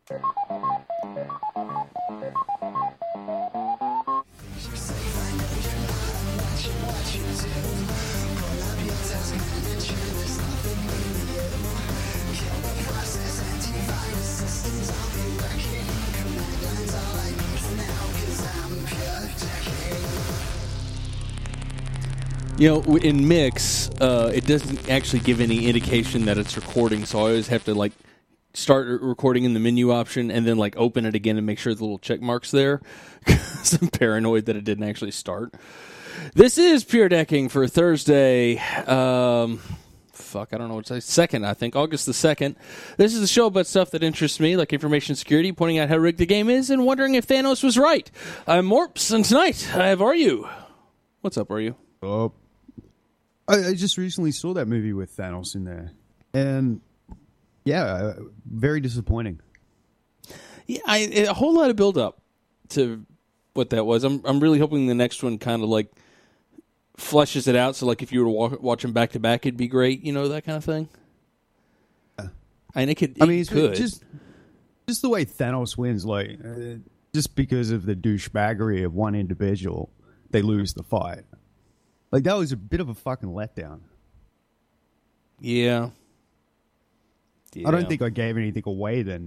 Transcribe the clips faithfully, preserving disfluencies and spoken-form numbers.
You know, in mix, uh, it doesn't actually give any indication that it's recording, so I always have to, like, start recording in the menu option and then, like, open it again and make sure the little check mark's there, because I'm paranoid that it didn't actually start. This is Pure Decking for Thursday, um, fuck, I don't know what to say, second, I think, August the second. This is the show about stuff that interests me, like information security, pointing out how rigged the game is, and wondering if Thanos was right. I'm Morps, and tonight I have Are You. What's up, Are You? Oh. I, I just recently saw that movie with Thanos in there, and yeah, uh, very disappointing. Yeah, I, a whole lot of build up to what that was. I'm I'm really hoping the next one kind of like fleshes it out. So like if you were to walk, watch them back to back, it'd be great. You know, that kind of thing. Uh, and it could. I mean, it it's could. just just the way Thanos wins, like uh, just because of the douchebaggery of one individual, they lose the fight. Like, that was a bit of a fucking letdown. Yeah. yeah. I don't think I gave anything away then.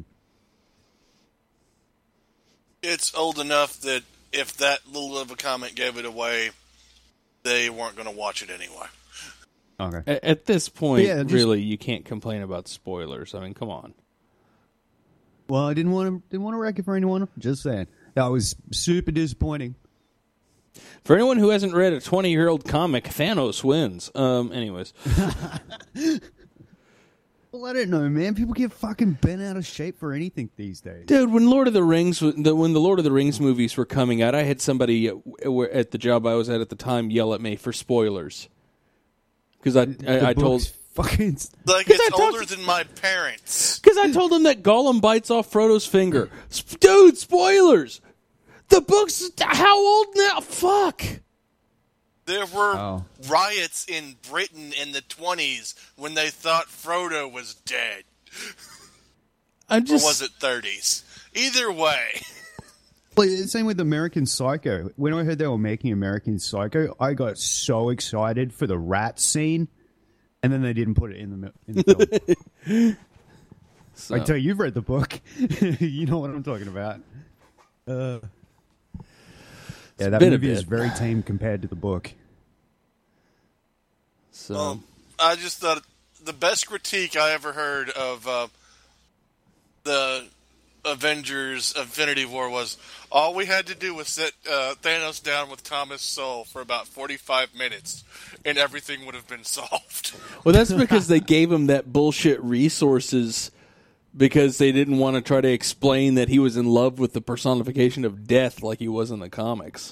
It's old enough that if that little of a comment gave it away, they weren't going to watch it anyway. Okay. At, at this point, yeah, just, really, you can't complain about spoilers. I mean, come on. Well, I didn't want to didn't want to wreck it for anyone. Just saying. That was super disappointing. For anyone who hasn't read a twenty-year-old comic, Thanos wins. Um, anyways. Well, I don't know, man. People get fucking bent out of shape for anything these days. Dude, when Lord of the Rings, when the Lord of the Rings movies were coming out, I had somebody at the job I was at at the time yell at me for spoilers. Because I, I, I told... Fucking... Like, it's older than my parents. Because I told them that Gollum bites off Frodo's finger. Dude, spoilers! The book's how old now? Fuck. There were oh. riots in Britain in the twenties when they thought Frodo was dead. I'm just... Or was it thirties? Either way. Well, same with American Psycho. When I heard they were making American Psycho, I got so excited for the rat scene, and then they didn't put it in the, in the film. So. I tell you, you've read the book. You know what I'm talking about. Uh... Yeah, that movie is very tame compared to the book. So, um, I just thought the best critique I ever heard of uh, the Avengers Infinity War was all we had to do was sit uh, Thanos down with Thomas Sowell for about forty-five minutes, and everything would have been solved. Well, that's because they gave him that bullshit resources because they didn't want to try to explain that he was in love with the personification of death like he was in the comics.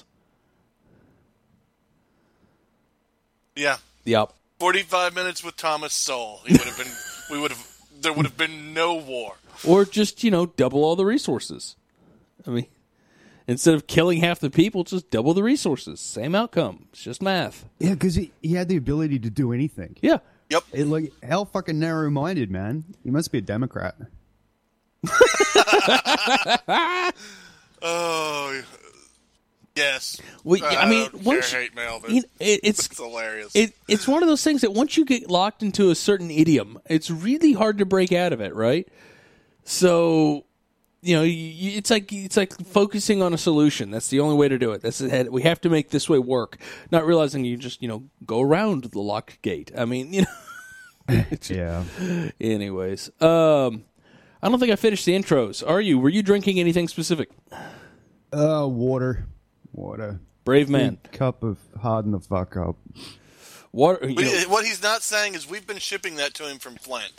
Yeah. Yep. forty-five minutes with Thomas Sowell. He would have been we would have there would have been no war. Or just, you know, double all the resources. I mean, instead of killing half the people, just double the resources. Same outcome. It's just math. Yeah, because he, he had the ability to do anything. Yeah. Yep. It, like, how fucking narrow-minded, man. He must be a Democrat. Oh, yes. Well, I, I mean, once hate mail, but you know, it, it's, it's hilarious. It, it's one of those things that once you get locked into a certain idiom, it's really hard to break out of it, right? So, you know, you, it's like it's like focusing on a solution. That's the only way to do it. That's it. We have to make this way work. Not realizing you just, you know, go around the locked gate. I mean, you know. Yeah. Anyways, um, I don't think I finished the intros. Are you? Were you drinking anything specific? Uh, water. Water. Brave man. Big cup of harden the fuck up. Water. You we, know, what he's not saying is we've been shipping that to him from Flint.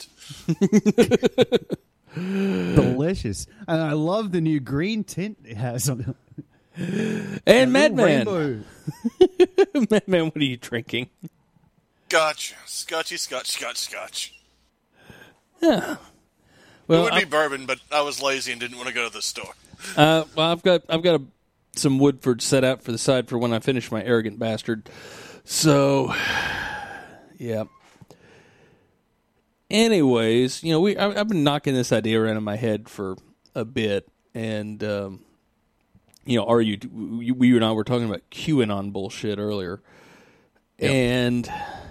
Delicious. And I love the new green tint it has on it. And Madman. Madman, what are you drinking? Scotch. Scotchy, scotch, scotch, scotch. Yeah. Well, it would I, be bourbon, but I was lazy and didn't want to go to the store. Uh, well, I've got I've got a, some Woodford set out for the side for when I finish my Arrogant Bastard. So, yeah. Anyways, you know, we I, I've been knocking this idea around in my head for a bit, and um, you know, are you? We and I were talking about QAnon bullshit earlier, yep. and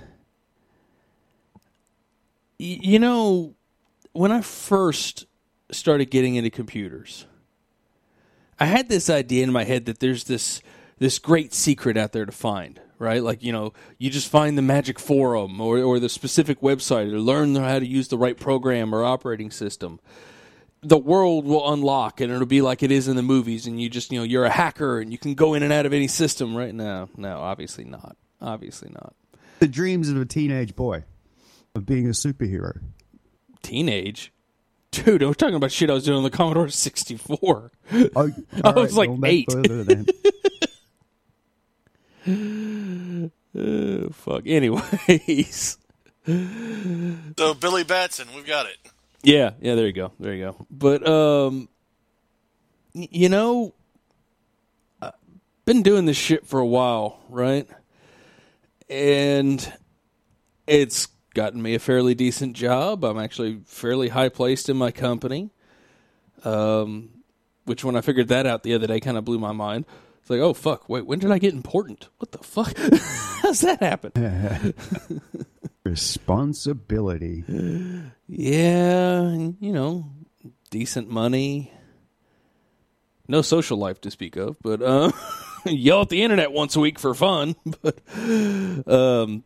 y- you know, when I first started getting into computers, I had this idea in my head that there's this this great secret out there to find. Right, like, you know, you just find the magic forum or, or the specific website or learn how to use the right program or operating system. The world will unlock and it'll be like it is in the movies, and you just, you know, you're a hacker and you can go in and out of any system. Right now, no, obviously not. Obviously not. The dreams of a teenage boy of being a superhero. Teenage? Dude, I was talking about shit I was doing on the Commodore sixty-four. Oh, I was right, like eight. Uh, fuck. Anyways. So Billy Batson, we've got it. Yeah, yeah, there you go. There you go. But, um, y- you know, I've been doing this shit for a while, right? And it's gotten me a fairly decent job. I'm actually fairly high placed in my company. Um, which when I figured that out the other day kind of blew my mind. It's like, oh, fuck, wait, when did I get important? What the fuck? How's that happen? Responsibility. Yeah, you know, decent money. No social life to speak of, but uh, yell at the internet once a week for fun. But, um,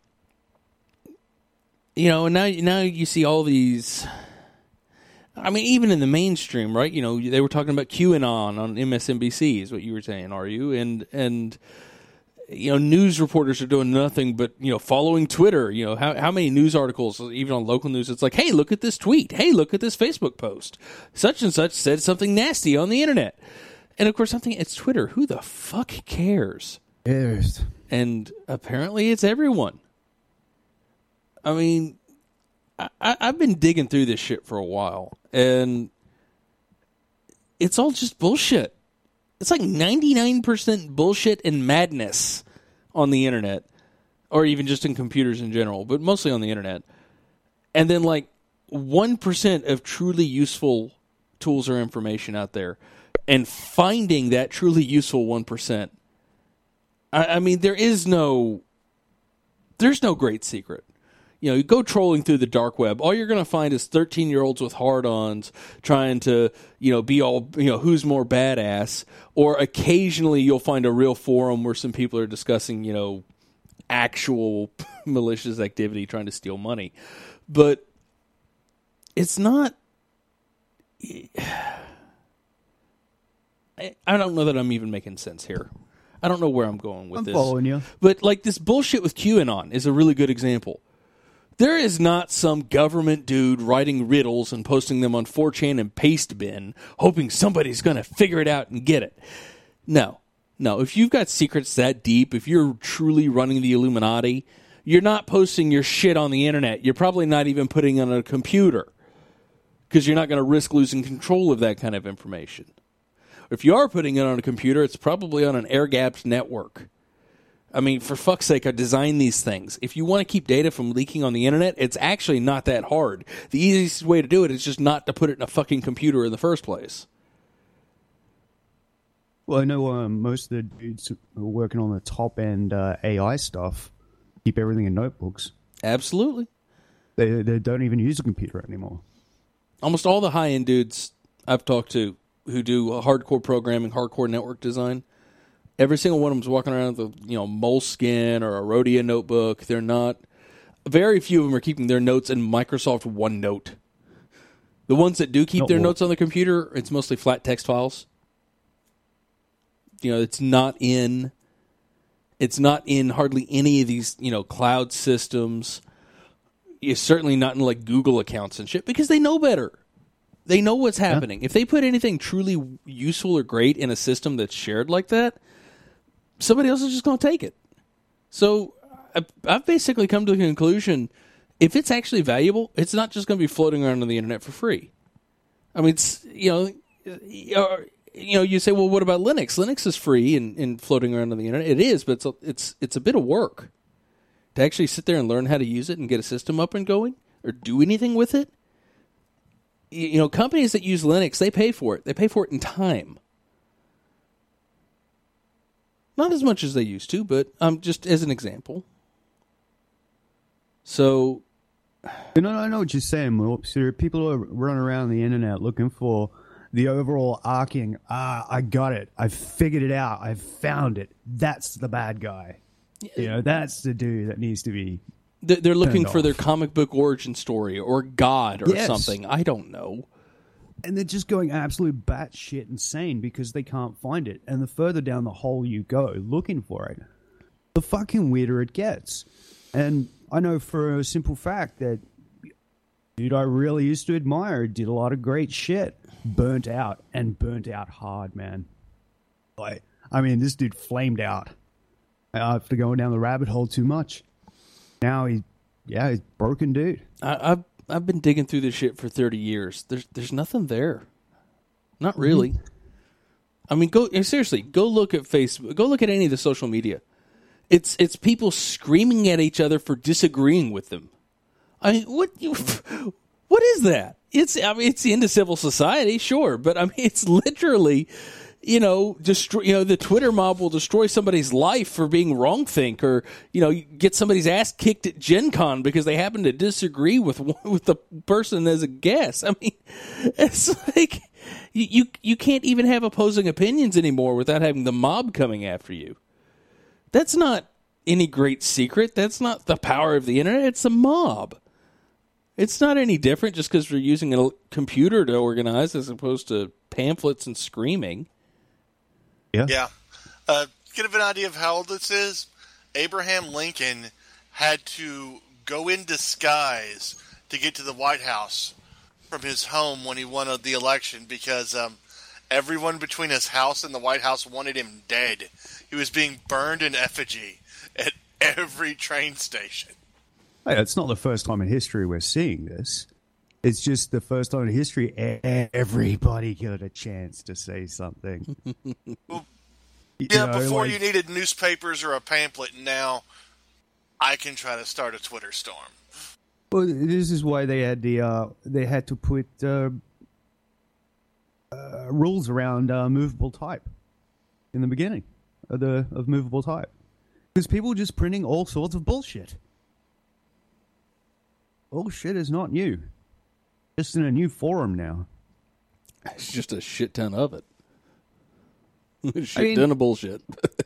you know, and now, now you see all these... I mean, even in the mainstream, right? You know, they were talking about QAnon on M S N B C is what you were saying, are you? And, and you know, news reporters are doing nothing but, you know, following Twitter. You know, how how many news articles, even on local news, it's like, hey, look at this tweet. Hey, look at this Facebook post. Such and such said something nasty on the internet. And, of course, something it's Twitter. Who the fuck cares? Yes. And apparently it's everyone. I mean... I, I've been digging through this shit for a while, and it's all just bullshit. It's like ninety-nine percent bullshit and madness on the internet, or even just in computers in general, but mostly on the internet. And then like one percent of truly useful tools or information out there, and finding that truly useful one percent. I, I mean, there is no, there's no great secret. You know, you go trolling through the dark web, all you're going to find is thirteen-year-olds with hard-ons trying to, you know, be all, you know, who's more badass. Or occasionally you'll find a real forum where some people are discussing, you know, actual malicious activity trying to steal money. But it's not... I, I don't know that I'm even making sense here. I don't know where I'm going with I'm this. I'm following you. But, like, this bullshit with QAnon is a really good example. There is not some government dude writing riddles and posting them on four chan and Pastebin, hoping somebody's going to figure it out and get it. No. No. If you've got secrets that deep, if you're truly running the Illuminati, you're not posting your shit on the internet. You're probably not even putting it on a computer, because you're not going to risk losing control of that kind of information. If you are putting it on a computer, it's probably on an air-gapped network. I mean, for fuck's sake, I designed these things. If you want to keep data from leaking on the internet, it's actually not that hard. The easiest way to do it is just not to put it in a fucking computer in the first place. Well, I know um, most of the dudes who are working on the top-end uh, A I stuff keep everything in notebooks. Absolutely. They they don't even use a computer anymore. Almost all the high-end dudes I've talked to who do hardcore programming, hardcore network design, every single one of them's walking around with a, you know, Moleskine or a Rhodia notebook. They're not... Very few of them are keeping their notes in Microsoft OneNote. The ones that do keep Not their what? notes on the computer, it's mostly flat text files. You know, it's not in... It's not in hardly any of these, you know, cloud systems. It's certainly not in, like, Google accounts and shit, because they know better. They know what's happening. Yeah. If they put anything truly useful or great in a system that's shared like that, somebody else is just going to take it. So I've basically come to the conclusion, if it's actually valuable, it's not just going to be floating around on the internet for free. I mean, it's, you know, you know, you say, well, what about Linux? Linux is free and, and floating around on the internet. It is, but it's a, it's it's a bit of work to actually sit there and learn how to use it and get a system up and going or do anything with it. you know, companies that use Linux, they pay for it. They pay for it in time. Not as much as they used to, but um, just as an example. So, You know, I know what you're saying, Moops. There are people who are running around the internet looking for the overall arcing, ah, I got it. I figured it out. I found it. That's the bad guy. You know, that's the dude that needs to be... they're looking for off. their comic book origin story or God or Yes. something. I don't know. And they're just going absolute batshit insane because they can't find it. And the further down the hole you go looking for it, the fucking weirder it gets. And I know for a simple fact that dude I really used to admire did a lot of great shit. Burnt out, and burnt out hard, man. Like, I mean, this dude flamed out after going down the rabbit hole too much. Now he, yeah, he's a broken dude. I, I've I've been digging through this shit for thirty years. There's there's nothing there. Not really. Mm-hmm. I mean, go seriously. Go look at Facebook. Go look at any of the social media. It's it's people screaming at each other for disagreeing with them. I mean, what you, what is that? It's I mean, it's the end of civil society, sure, but I mean, it's literally, you know, destroy. You know, the Twitter mob will destroy somebody's life for being wrongthink, or you know, get somebody's ass kicked at Gen Con because they happen to disagree with with the person as a guest. I mean, it's like you you, you can't even have opposing opinions anymore without having the mob coming after you. That's not any great secret. That's not the power of the internet. It's a mob. It's not any different just because we're using a computer to organize as opposed to pamphlets and screaming. Yeah. Yeah. Uh, get an idea of how old this is? Abraham Lincoln had to go in disguise to get to the White House from his home when he won the election because um, everyone between his house and the White House wanted him dead. He was being burned in effigy at every train station. Hey, it's not the first time in history we're seeing this. It's just the first time in history everybody got a chance to say something. Well, You yeah, know, before like- you needed newspapers or a pamphlet, now I can try to start a Twitter storm. Well, this is why they had the uh, they had to put uh, uh, rules around uh, movable type in the beginning of the of movable type because people were just printing all sorts of bullshit. Bullshit is not new, just in a new forum now. It's just a shit ton of it. A shit I mean- ton of bullshit.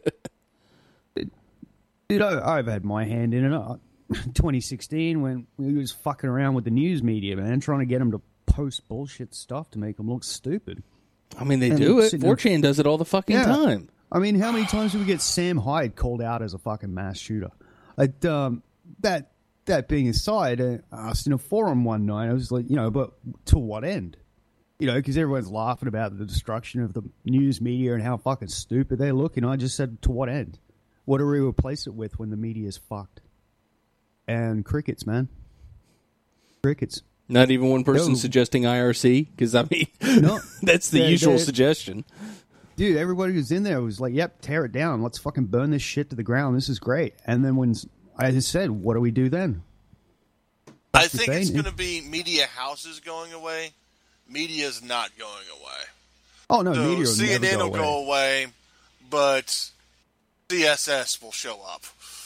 Dude, I, I've had my hand in it. Uh, twenty sixteen, when we was fucking around with the news media, man, trying to get them to post bullshit stuff to make them look stupid. I mean, they And do it. sitting four chan does it all the fucking Yeah. time. I mean, how many times do we get Sam Hyde called out as a fucking mass shooter? Like, um, that that being aside, I asked in a forum one night, I was like, you know, but to what end? You know, because everyone's laughing about the destruction of the news media and how fucking stupid they look. And I just said, to what end? What do we replace it with when the media's fucked? And crickets, man. Crickets. Not even one person No. suggesting I R C, because I mean, No. that's the They- usual they- suggestion. Dude, everybody who's in there was like, yep, tear it down. Let's fucking burn this shit to the ground. This is great. And then when I just said, what do we do then? I That's the think it's thing. going to be media houses going away. Media's not going away. Oh, no, So media will C N never N go will away. go away, but C S S will show up.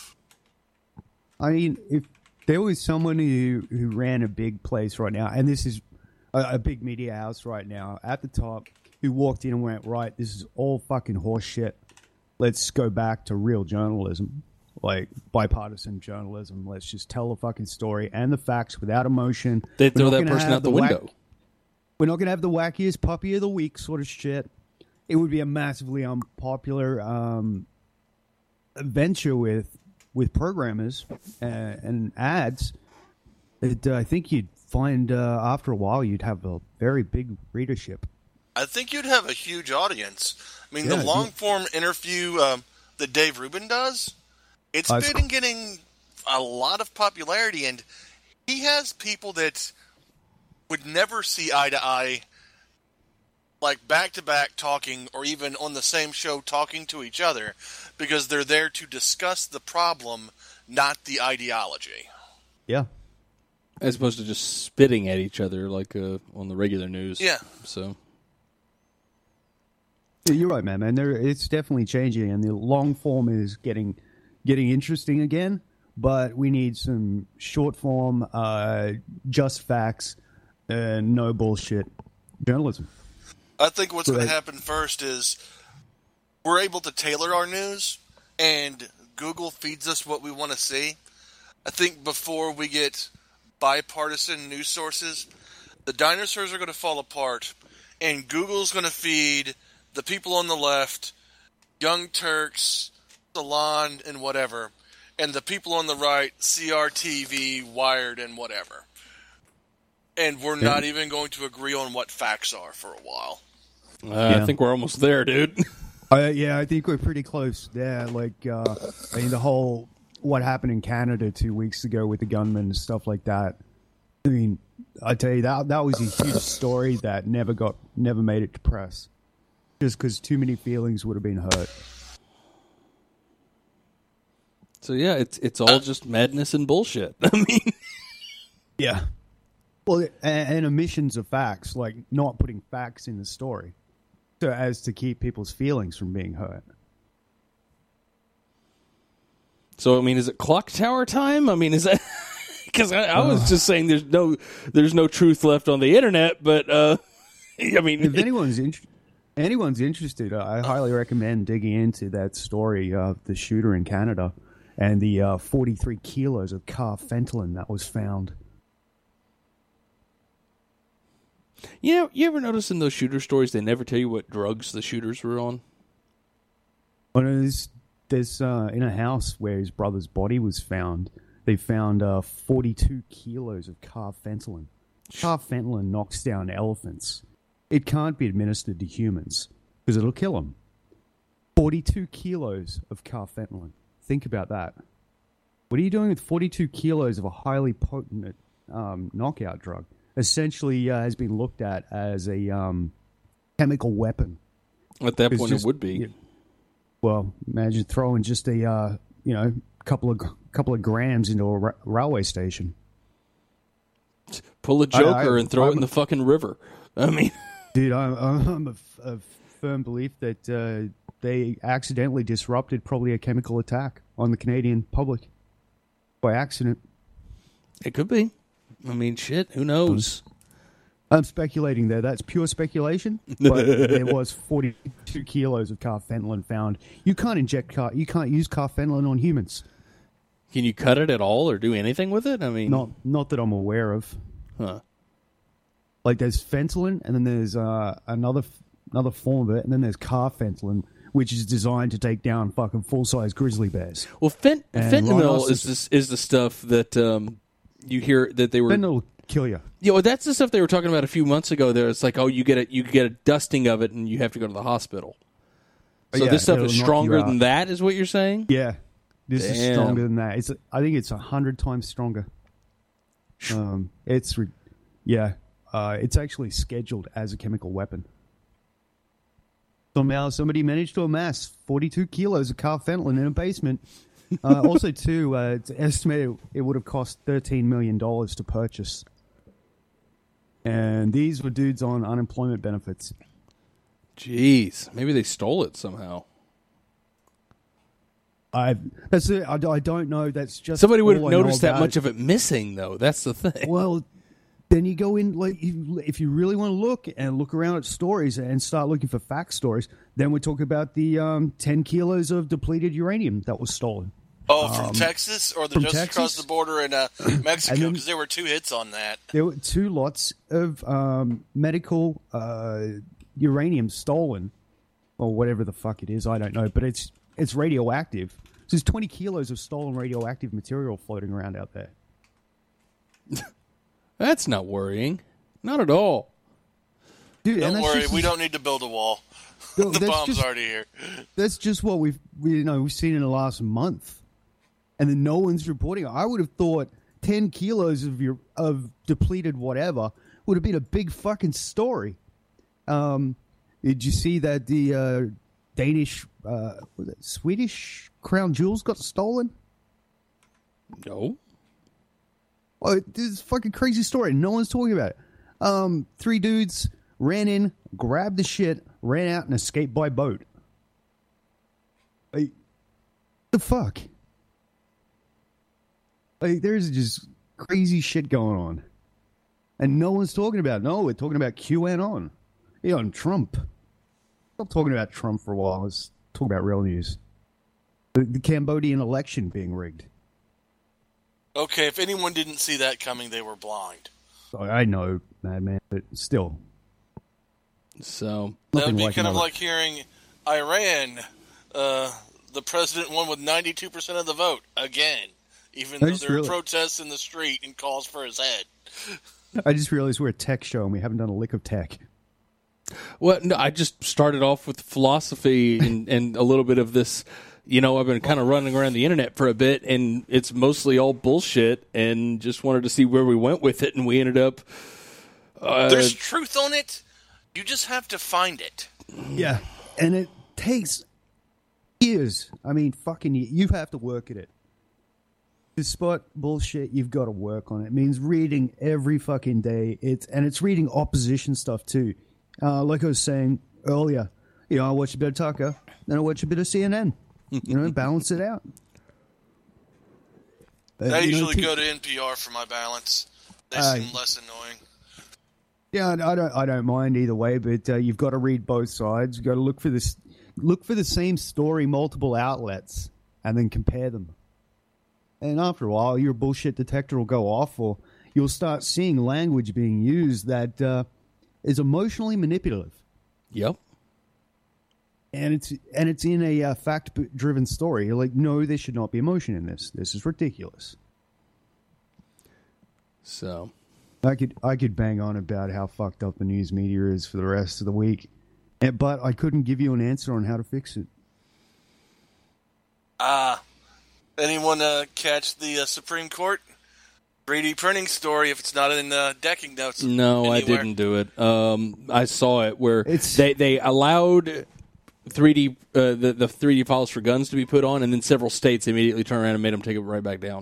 I mean, if there was someone who, who ran a big place right now, and this is a, a big media house right now, at the top, who walked in and went, right, this is all fucking horse shit. Let's go back to real journalism, like bipartisan journalism. Let's just tell the fucking story and the facts without emotion. They throw We're not that gonna person have out the whack- window. We're not going to have the wackiest puppy of the week sort of shit. It would be a massively unpopular um, venture with with programmers uh, and ads. It, uh, I think you'd find uh, after a while you'd have a very big readership. I think you'd have a huge audience. I mean, Yeah, the you- long form interview um, that Dave Rubin does, it's Uh, it's been getting a lot of popularity, and he has people that would never see eye to eye, like back to back talking, or even on the same show talking to each other, because they're there to discuss the problem, not the ideology. Yeah. As opposed to just spitting at each other like uh, on the regular news. Yeah. So. Yeah, you're right, man. Man, there, it's definitely changing, and the long form is getting getting interesting again. But we need some short form, uh, just facts, and no bullshit journalism. I think what's going Right. to happen first is we're able to tailor our news, and Google feeds us what we want to see. I think before we get bipartisan news sources, the dinosaurs are going to fall apart, and Google's going to feed the people on the left, Young Turks, Salon, and whatever, and the people on the right, C R T V, Wired, and whatever. And we're not even going to agree on what facts are for a while. Uh, Yeah. I think we're almost there, dude. Uh, yeah, I think we're pretty close there. Like, uh, I mean, the whole what happened in Canada two weeks ago with the gunmen and stuff like that. I mean, I tell you that that was a huge story that never got, never made it to press, just because too many feelings would have been hurt. So yeah, it's it's all just madness and bullshit. I mean, Yeah. Well, and, and omissions of facts, like not putting facts in the story, so as to keep people's feelings from being hurt. so I mean, is it clock tower time? I mean, is that because I, I was just saying there's no there's no truth left on the internet, but uh, I mean, If anyone's in, anyone's interested, uh, I highly recommend digging into that story of the shooter in Canada and the uh, forty-three kilos of carfentanil that was found. you know, you ever notice in those shooter stories they never tell you what drugs the shooters were on? Well, there's, there's uh, in a house where his brother's body was found, they found uh, forty-two kilos of carfentanil. Carfentanil knocks down elephants. It can't be administered to humans because it'll kill them. forty-two kilos of carfentanil. Think about that. What are you doing with forty-two kilos of a highly potent um, knockout drug? Essentially, uh, has been looked at as a um, chemical weapon. At that It's point, just- it would be. yeah. Well, imagine throwing just a uh, you know couple of couple of grams into a ra- railway station. Pull a I- joker I- and throw it I'm- in the fucking river. I mean, Dude, I'm, I'm a, f- a firm belief that uh, they accidentally disrupted probably a chemical attack on the Canadian public by accident. it could be. I mean, shit. Who knows? I'm speculating there. That's pure speculation. But there was forty-two kilos of carfentanil found. You can't inject car. You can't use carfentanil on humans. Can you cut it at all or do anything with it? I mean, Not, not that I'm aware of. huh. Like there's fentanyl, and then there's uh, another another form of it, and then there's carfentanil, which is designed to take down fucking full size grizzly bears. Well, fent- And fentanyl rhinoceros- is this, is the stuff that um, you hear that they were. Fentanyl will kill you. You know, that's the stuff they were talking about a few months ago. There, it's like, oh, you get a you get a dusting of it, and you have to go to the hospital. So Yeah, this stuff it'll is knock you stronger out. than that, is what you're saying? Yeah, this is Damn. stronger than that. It's I think it's a hundred times stronger. Um, it's re- yeah, uh, it's actually scheduled as a chemical weapon. Somehow, somebody managed to amass forty-two kilos of carfentanil in a basement. Uh, also, too, uh, it's estimated it would have cost thirteen million dollars to purchase. And these were dudes on unemployment benefits. Jeez, maybe they stole it somehow. I that's it. I, I don't know. That's just Somebody would have all I know noticed that about much it. of it missing, though. That's the thing. Well, then you go in like you, if you really want to look and look around at stories and start looking for fact stories. Then we talk about the um, ten kilos of depleted uranium that was stolen. Oh, from Texas or the from just across Texas? the border in uh, Mexico? And then- Because there were two hits on that. There were two lots of um, medical uh, uranium stolen, or whatever the fuck it is. I don't know, but it's it's radioactive. So there's twenty kilos of stolen radioactive material floating around out there. That's not worrying. Not at all. Dude, and Don't that's worry, just- we don't need to build a wall. no, The that's bomb's just- already here. That's just what we've we, you know we've seen in the last month, and then no one's reporting. I would have thought ten kilos of your of depleted whatever would have been a big fucking story. Um, did you see that the uh, Danish, uh, was it Swedish crown jewels got stolen? No. Oh, this is a fucking crazy story. No one's talking about it. Um, three dudes ran in, grabbed the shit, ran out, and escaped by boat. Like, the fuck? Like, there's just crazy shit going on. And no one's talking about it. No, we're talking about QAnon. You know, and Trump. Stop talking about Trump for a while. Let's talk about real news. The, the Cambodian election being rigged. Okay, if anyone didn't see that coming, they were blind. I know, madman, but still. So that would be like kind of another. like hearing Iran, uh, the president won with ninety-two percent of the vote again, even though just there are really- protests in the street and calls for his head. I just realized we're a tech show and we haven't done a lick of tech. Well, no, I just started off with philosophy and, and a little bit of this. You know, I've been kind of running around the internet for a bit, and it's mostly all bullshit, and just wanted to see where we went with it, and we ended up... Uh, There's truth on it. You just have to find it. Yeah, and it takes years. I mean, fucking years. You have to work at it. To spot bullshit, you've got to work on it. It means reading every fucking day. It's and it's reading opposition stuff too. Uh, like I was saying earlier, you know, I watch a bit of Tucker, then I watch a bit of C N N. You know, balance it out. Uh, I you know, usually keep- go to N P R for my balance. They Uh, seem less annoying. Yeah, I don't. I don't mind either way, but uh, you've got to read both sides. You've got to look for this, look for the same story, multiple outlets, and then compare them. And after a while, your bullshit detector will go off, or you'll start seeing language being used that uh, is emotionally manipulative, Yep. and it's and it's in a uh, fact-driven story. You're like, no, there should not be emotion in this. This is ridiculous. So... I could I could bang on about how fucked up the news media is for the rest of the week, and, but I couldn't give you an answer on how to fix it. Ah, anyone uh, catch the uh, Supreme Court three D printing story? If it's not in the decking notes, No, I anywhere? didn't do it. Um, I saw it where It's- they they allowed three D uh, the the three D files for guns to be put on, and then several states immediately turned around and made them take it right back down.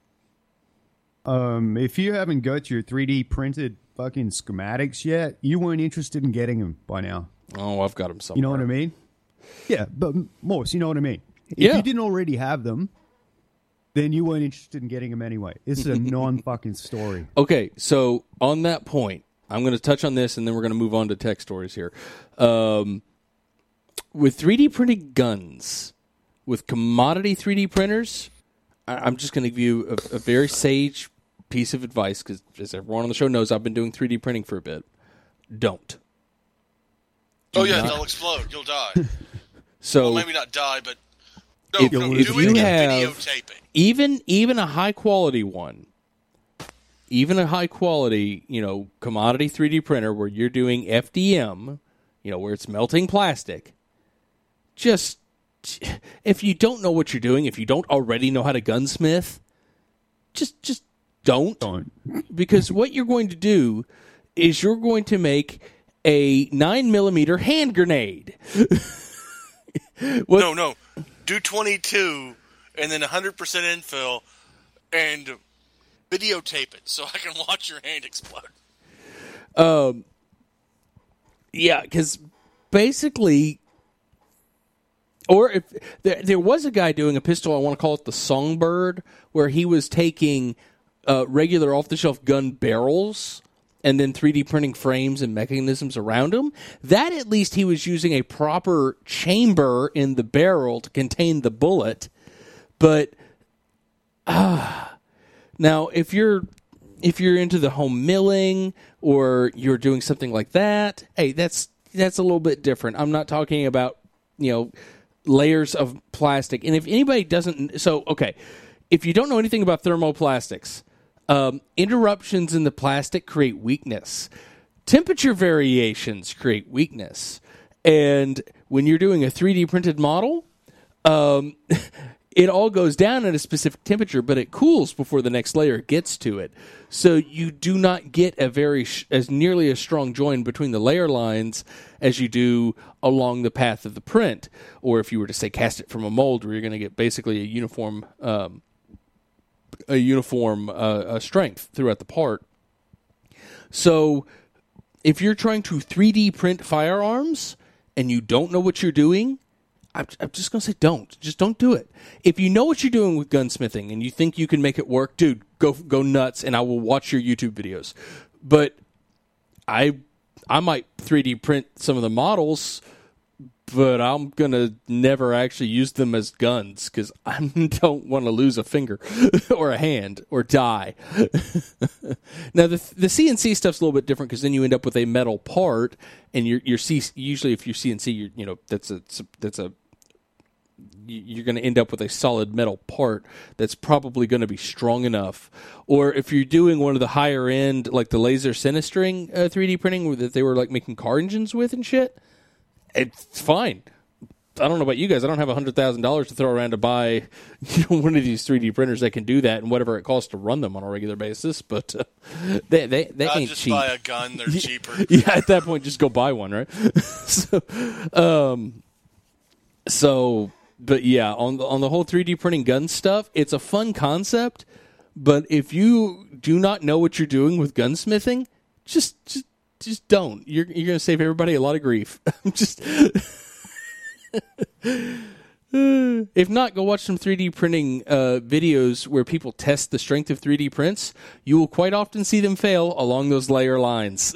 Um, if you haven't got your three D printed fucking schematics yet, you weren't interested in getting them by now. Oh, I've got them somewhere. You know what I mean? Yeah, but Morse, you know what I mean? If Yeah. you didn't already have them, then you weren't interested in getting them anyway. This is a non-fucking story. Okay, so on that point, I'm going to touch on this, and then we're going to move on to tech stories here. Um, with three D printed guns, with commodity three D printers, I- I'm just going to give you a, a very sage piece of advice, because as everyone on the show knows, I've been doing three D printing for a bit. Don't. Oh yeah, not- they'll explode. You'll die. So Well, maybe not die, but no, If- no, if do you it and have- videotape it. even even a high quality one, even a high quality, you know, commodity three D printer where you're doing F D M, you know, where it's melting plastic, just if you don't know what you're doing, if you don't already know how to gunsmith, just just don't. Don't. Because what you're going to do is you're going to make a nine millimeter hand grenade. What- No, no. Do twenty-two and then one hundred percent infill and videotape it so I can watch your hand explode. Yeah, because basically, or if there, there was a guy doing a pistol, I want to call it the Songbird, where he was taking uh, regular off-the-shelf gun barrels and then three D printing frames and mechanisms around them. That at least he was using a proper chamber in the barrel to contain the bullet. But ah, now if you're if you're into the home milling or you're doing something like that, hey, that's that's a little bit different. I'm not talking about, you know, layers of plastic. And if anybody doesn't, so okay, if you don't know anything about thermoplastics, um, interruptions in the plastic create weakness. Temperature variations create weakness. And when you're doing a three D printed model, um, it all goes down at a specific temperature, but it cools before the next layer gets to it. So you do not get a very sh- as nearly as strong join between the layer lines as you do along the path of the print. Or if you were to say cast it from a mold, where you're going to get basically a uniform um, a uniform uh, uh, strength throughout the part. So if you're trying to three D print firearms and you don't know what you're doing, I'm, I'm just going to say don't. Just don't do it. If you know what you're doing with gunsmithing and you think you can make it work, dude, go go nuts, and I will watch your YouTube videos. But I I might three D print some of the models, but I'm going to never actually use them as guns because I don't want to lose a finger or a hand or die. Now, the the C N C stuff's a little bit different because then you end up with a metal part, and you're, you're C, usually if you're C N C, you're, you know, that's a, that's a, you're going to end up with a solid metal part that's probably going to be strong enough. Or if you're doing one of the higher end, like the laser Sinistring uh, three D printing that they were like making car engines with and shit, it's fine. I don't know about you guys. I don't have one hundred thousand dollars to throw around to buy, you know, one of these three D printers that can do that and whatever it costs to run them on a regular basis. But uh, they they, they I'll ain't just cheap. buy a gun. They're cheaper. Yeah, at that point, just go buy one, right? so, um, so, but yeah, on the, on the whole three D printing gun stuff, it's a fun concept. But if you do not know what you're doing with gunsmithing, just just just don't. You're you're going to save everybody a lot of grief. just. If not, go watch some three D printing uh, videos where people test the strength of three D prints. You will quite often see them fail along those layer lines.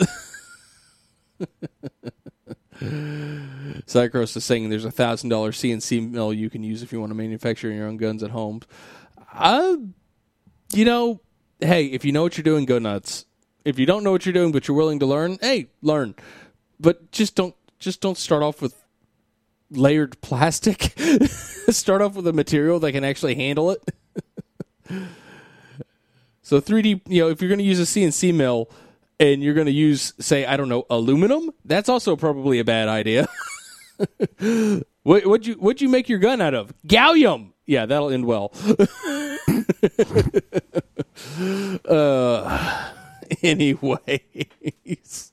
Cycros is saying there's a one thousand dollars C N C mill you can use if you want to manufacture your own guns at home. Uh, you know, hey, if you know what you're doing, go nuts. If you don't know what you're doing but you're willing to learn, hey, learn. But just don't just don't start off with layered plastic. Start off with a material that can actually handle it. So three D, you know, if you're going to use a C N C mill and you're going to use, say, I don't know, aluminum, that's also probably a bad idea. what would you what'd you make your gun out of? Gallium. Yeah, that'll end well. uh, anyways.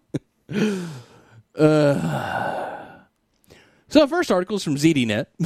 uh So our first article is from Z D Net.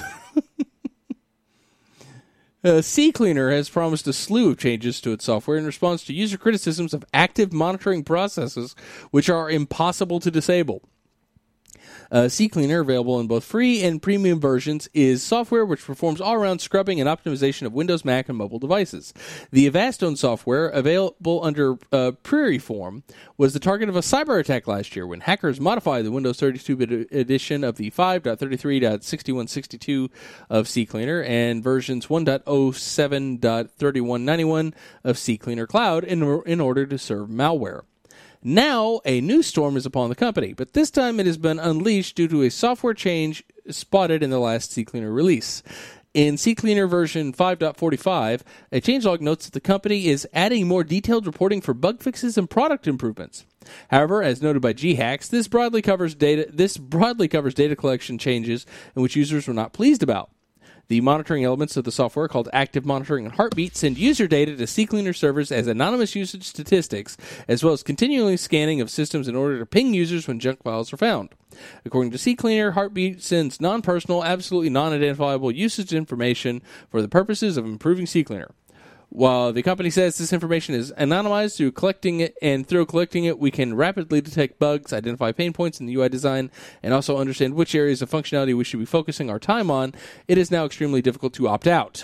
uh, CCleaner has promised a slew of changes to its software in response to user criticisms of active monitoring processes, which are impossible to disable. Uh, CCleaner, available in both free and premium versions, is software which performs all-around scrubbing and optimization of Windows, Mac, and mobile devices. The Avastone software, available under uh, Prairie Form, was the target of a cyber attack last year when hackers modified the Windows thirty-two bit edition of the five point thirty-three point sixty-one sixty-two of CCleaner and versions one point oh seven point thirty-one ninety-one of CCleaner Cloud in, in order to serve malware. Now, a new storm is upon the company, but this time it has been unleashed due to a software change spotted in the last CCleaner release. In CCleaner version five point forty-five, a changelog notes that the company is adding more detailed reporting for bug fixes and product improvements. However, as noted by G HACS, this broadly covers data this broadly covers data collection changes in which users were not pleased about. The monitoring elements of the software, called Active Monitoring and Heartbeat, send user data to CCleaner servers as anonymous usage statistics, as well as continually scanning of systems in order to ping users when junk files are found. According to CCleaner, Heartbeat sends non-personal, absolutely non-identifiable usage information for the purposes of improving CCleaner. While the company says this information is anonymized through collecting it, and through collecting it, we can rapidly detect bugs, identify pain points in the U I design, and also understand which areas of functionality we should be focusing our time on, it is now extremely difficult to opt out,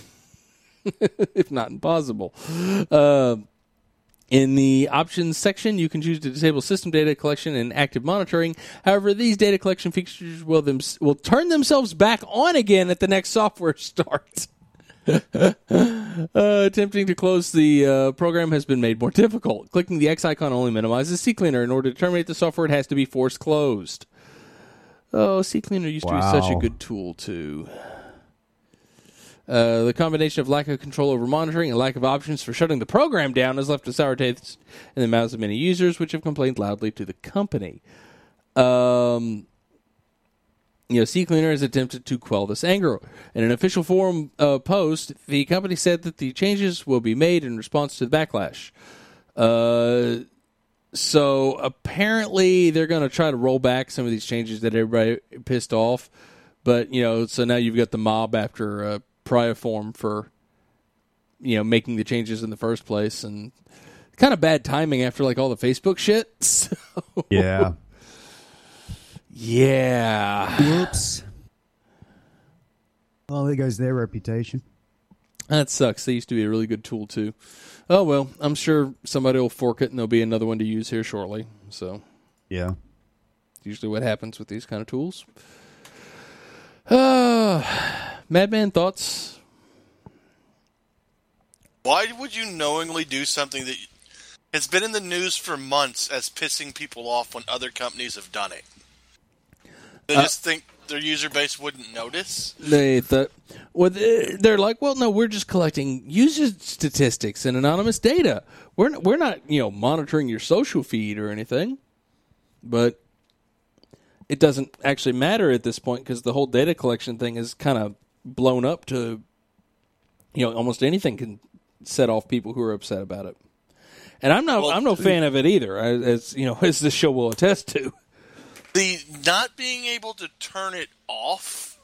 if not impossible. Uh, in the options section, you can choose to disable system data collection and active monitoring. However, these data collection features will them will turn themselves back on again at the next software start. uh, attempting to close the uh, program has been made more difficult. Clicking the X icon only minimizes CCleaner. In order to terminate the software, it has to be force closed. Oh, CCleaner used wow. to be such a good tool, too. Uh, the combination of lack of control over monitoring and lack of options for shutting the program down has left a sour taste in the mouths of many users, which have complained loudly to the company. Um... You know, CCleaner has attempted to quell this anger. In an official forum uh, post, the company said that the changes will be made in response to the backlash. Uh, so apparently they're going to try to roll back some of these changes that everybody pissed off. But, you know, so now you've got the mob after uh, Prairie Form for you know, making the changes in the first place, and kind of bad timing after like all the Facebook shit. So, Yeah. yeah. Whoops. Well, there goes their reputation. That sucks. They used to be a really good tool too. Oh well, I'm sure somebody will fork it and there'll be another one to use here shortly. So Yeah. usually what happens with these kind of tools. Uh, Madman, thoughts? Why would you knowingly do something that has been in the news for months as pissing people off when other companies have done it? They Uh, just think their user base wouldn't notice? They thought, well, they're like, well, no, we're just collecting user statistics and anonymous data. We're not, we're not, you know, monitoring your social feed or anything. But it doesn't actually matter at this point because the whole data collection thing is kind of blown up to, you know, almost anything can set off people who are upset about it. And I'm not, Well, I'm no fan of it either, as you know, as this show will attest to. The not being able to turn it off,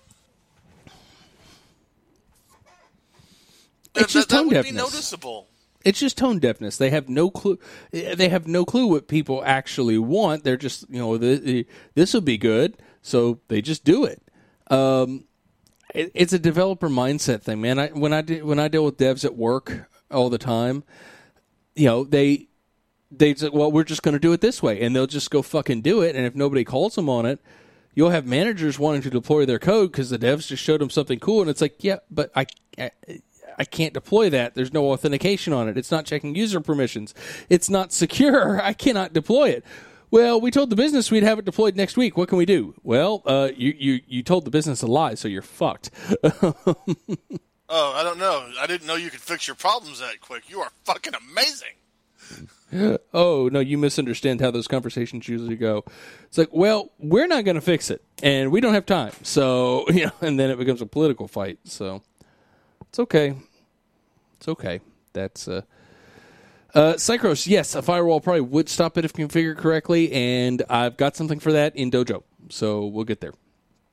It's that, just that tone would deafness. be noticeable. It's just tone deafness. They have no clue. They have no clue what people actually want. They're just, you know, this will be good, so they just do it. Um, it it's a developer mindset thing, man. I, when I de- when I deal with devs at work all the time, you know, they they say, well, we're just going to do it this way, and they'll just go fucking do it. And if nobody calls them on it, you'll have managers wanting to deploy their code because the devs just showed them something cool, and it's like, yeah, but I. I I can't deploy that. There's no authentication on it. It's not checking user permissions. It's not secure. I cannot deploy it. Well, we told the business we'd have it deployed next week. What can we do? Well, uh, you, you, you told the business a lie, so you're fucked. Oh, I don't know. I didn't know you could fix your problems that quick. You are fucking amazing. Oh, no, you misunderstand how those conversations usually go. It's like, well, we're not going to fix it, and we don't have time. So, you know, and then it becomes a political fight. So it's okay. It's okay. That's uh, uh, Cycros. Yes, a firewall probably would stop it if configured correctly, and I've got something for that in Dojo, so we'll get there.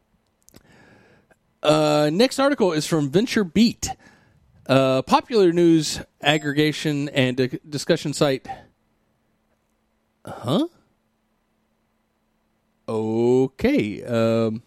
Uh, next article is from VentureBeat, uh, popular news aggregation and di- discussion site. Huh? Okay. Um.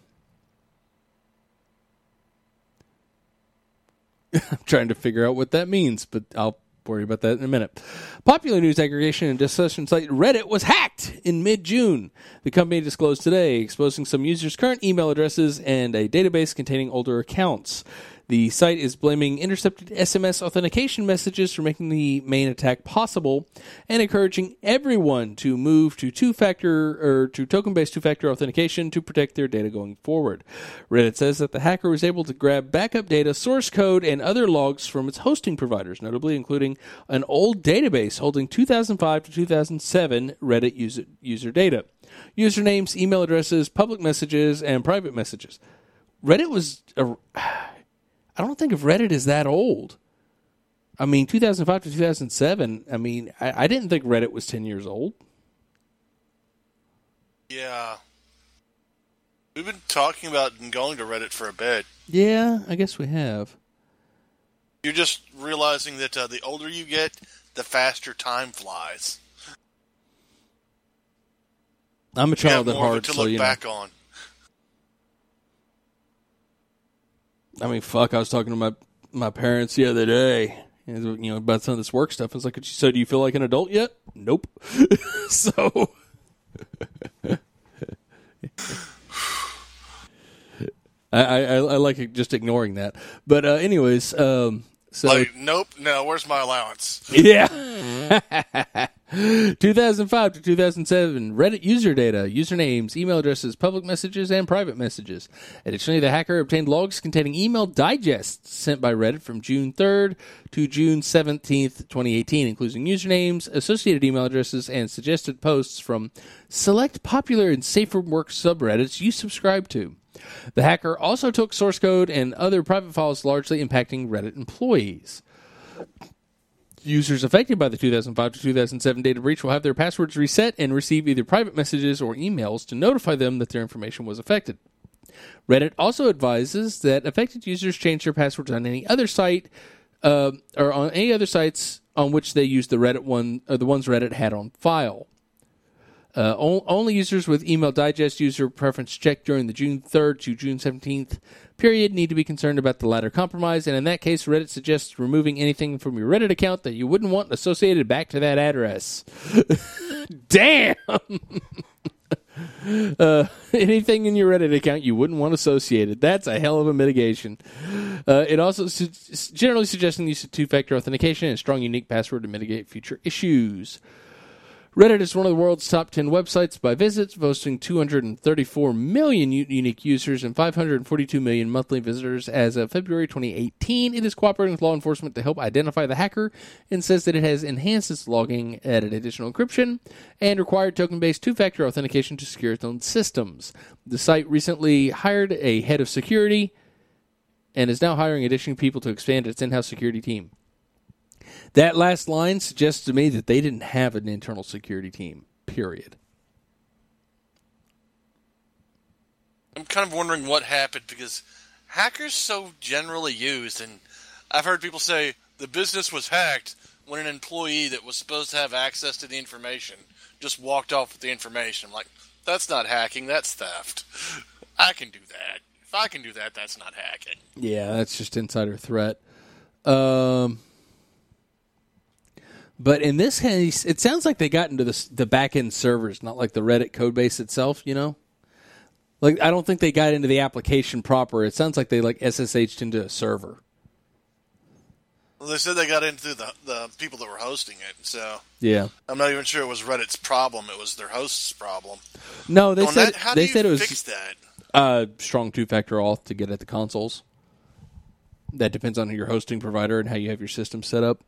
I'm trying to figure out what that means, but I'll worry about that in a minute. Popular news aggregation and discussion site Reddit was hacked in mid-June. The company disclosed today, exposing some users' current email addresses and a database containing older accounts. The site is blaming intercepted S M S authentication messages for making the main attack possible and encouraging everyone to move to two-factor or to token-based two-factor authentication to protect their data going forward. Reddit says that the hacker was able to grab backup data, source code, and other logs from its hosting providers, notably including an old database holding two thousand five to two thousand seven Reddit user, user data, usernames, email addresses, public messages, and private messages. Reddit was a I don't think of Reddit as that old. I mean, two thousand five to two thousand seven, I mean, I, I didn't think Reddit was ten years old. Yeah. We've been talking about going to Reddit for a bit. Yeah, I guess we have. You're just realizing that uh, the older you get, the faster time flies. I'm a child you at have more of heart, it to so look you know. back on. I mean, fuck, I was talking to my, my parents the other day, you know, about some of this work stuff. I was like, so do you feel like an adult yet? Nope. So... I, I, I like just ignoring that. But uh, anyways, um, so... Like, nope, no, where's my allowance? Yeah. two thousand five to two thousand seven, Reddit user data, usernames, email addresses, public messages, and private messages. Additionally, the hacker obtained logs containing email digests sent by Reddit from June third to June seventeenth, twenty eighteen, including usernames, associated email addresses, and suggested posts from select popular and safer work subreddits you subscribe to. The hacker also took source code and other private files largely impacting Reddit employees. Users affected by the two thousand five to two thousand seven data breach will have their passwords reset and receive either private messages or emails to notify them that their information was affected. Reddit also advises that affected users change their passwords on any other site uh, or on any other sites on which they use the Reddit one, or the ones Reddit had on file. Uh, only users with email digest user preference checked during the June third to June seventeenth period need to be concerned about the latter compromise, and in that case, Reddit suggests removing anything from your Reddit account that you wouldn't want associated back to that address. Damn! uh, anything in your Reddit account you wouldn't want associated. That's a hell of a mitigation. Uh, it also su- generally suggests the use of two-factor authentication and a strong, unique password to mitigate future issues. Reddit is one of the world's top ten websites by visits, boasting two hundred thirty-four million u- unique users and five hundred forty-two million monthly visitors as of February twenty eighteen. It is cooperating with law enforcement to help identify the hacker and says that it has enhanced its logging, added additional encryption, and required token-based two-factor authentication to secure its own systems. The site recently hired a head of security and is now hiring additional people to expand its in-house security team. That last line suggests to me that they didn't have an internal security team, period. I'm kind of wondering what happened, because hackers so generally used, and I've heard people say the business was hacked when an employee that was supposed to have access to the information just walked off with the information. I'm like, that's not hacking, that's theft. I can do that. If I can do that, that's not hacking. Yeah, that's just insider threat. Um... But in this case, it sounds like they got into the, the back-end servers, not like the Reddit code base itself, you know? Like, I don't think they got into the application proper. It sounds like they, like, S S H'd into a server. Well, they said they got into the the people that were hosting it, so... Yeah. I'm not even sure it was Reddit's problem. It was their host's problem. No, they On said, that, how they do you said it was fix that? Uh, strong two-factor auth to get at the consoles. That depends on your hosting provider and how you have your system set up.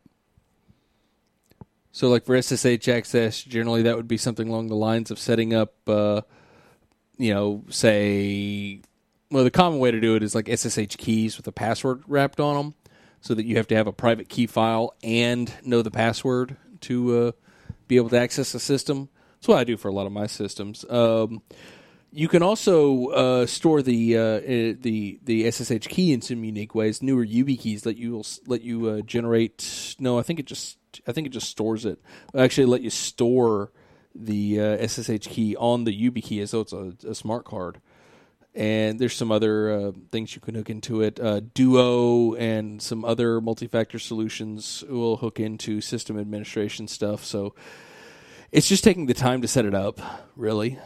So, like for S S H access, generally that would be something along the lines of setting up, uh, you know, say, well, the common way to do it is like S S H keys with a password wrapped on them, so that you have to have a private key file and know the password to uh, be able to access the system. That's what I do for a lot of my systems. Um, you can also uh, store the uh, the the S S H key in some unique ways. Newer YubiKeys let you let you uh, generate. No, I think it just. I think it just stores it. It'll actually let you store the uh, S S H key on the YubiKey as though it's a, a smart card. And there's some other uh, things you can hook into it. Uh, Duo and some other multi-factor solutions will hook into system administration stuff. So it's just taking the time to set it up, really.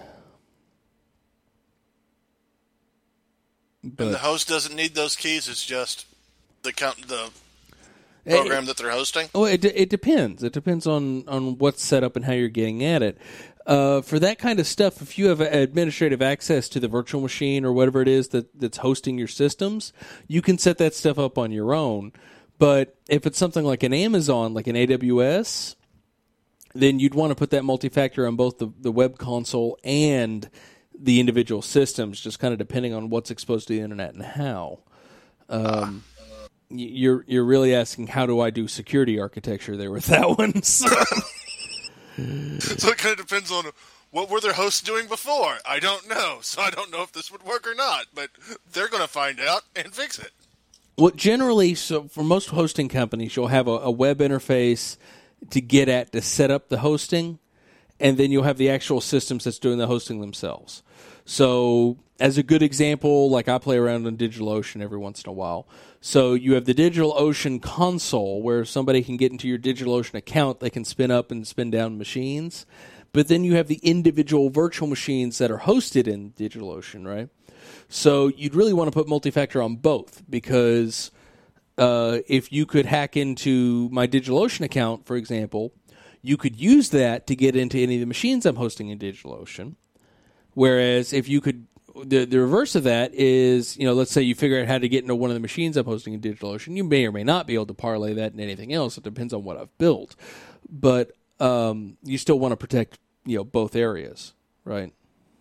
But And the host doesn't need those keys. It's just the count the program that they're hosting. Well, it it depends. It depends on, on what's set up and how you're getting at it. Uh, for that kind of stuff, if you have administrative access to the virtual machine or whatever it is that, that's hosting your systems, you can set that stuff up on your own. But if it's something like an Amazon, like an A W S, then you'd want to put that multi-factor on both the, the web console and the individual systems, just kind of depending on what's exposed to the internet and how. Um, uh, you're you're really asking, how do I do security architecture there with that one? So, so it kind of depends on what were their hosts doing before. I don't know, so I don't know if this would work or not. But they're going to find out and fix it. Well, generally, so for most hosting companies, you'll have a, a web interface to get at to set up the hosting, and then you'll have the actual systems that's doing the hosting themselves. So, as a good example, like I play around on DigitalOcean every once in a while. So you have the DigitalOcean console where somebody can get into your DigitalOcean account. They can spin up and spin down machines. But then you have the individual virtual machines that are hosted in DigitalOcean, right? So you'd really want to put multi-factor on both, because uh, if you could hack into my DigitalOcean account, for example, you could use that to get into any of the machines I'm hosting in DigitalOcean. Whereas if you could, the, the reverse of that is, you know, let's say you figure out how to get into one of the machines I'm hosting in DigitalOcean, you may or may not be able to parlay that into anything else. It depends on what I've built. But um, you still want to protect, you know, both areas, right?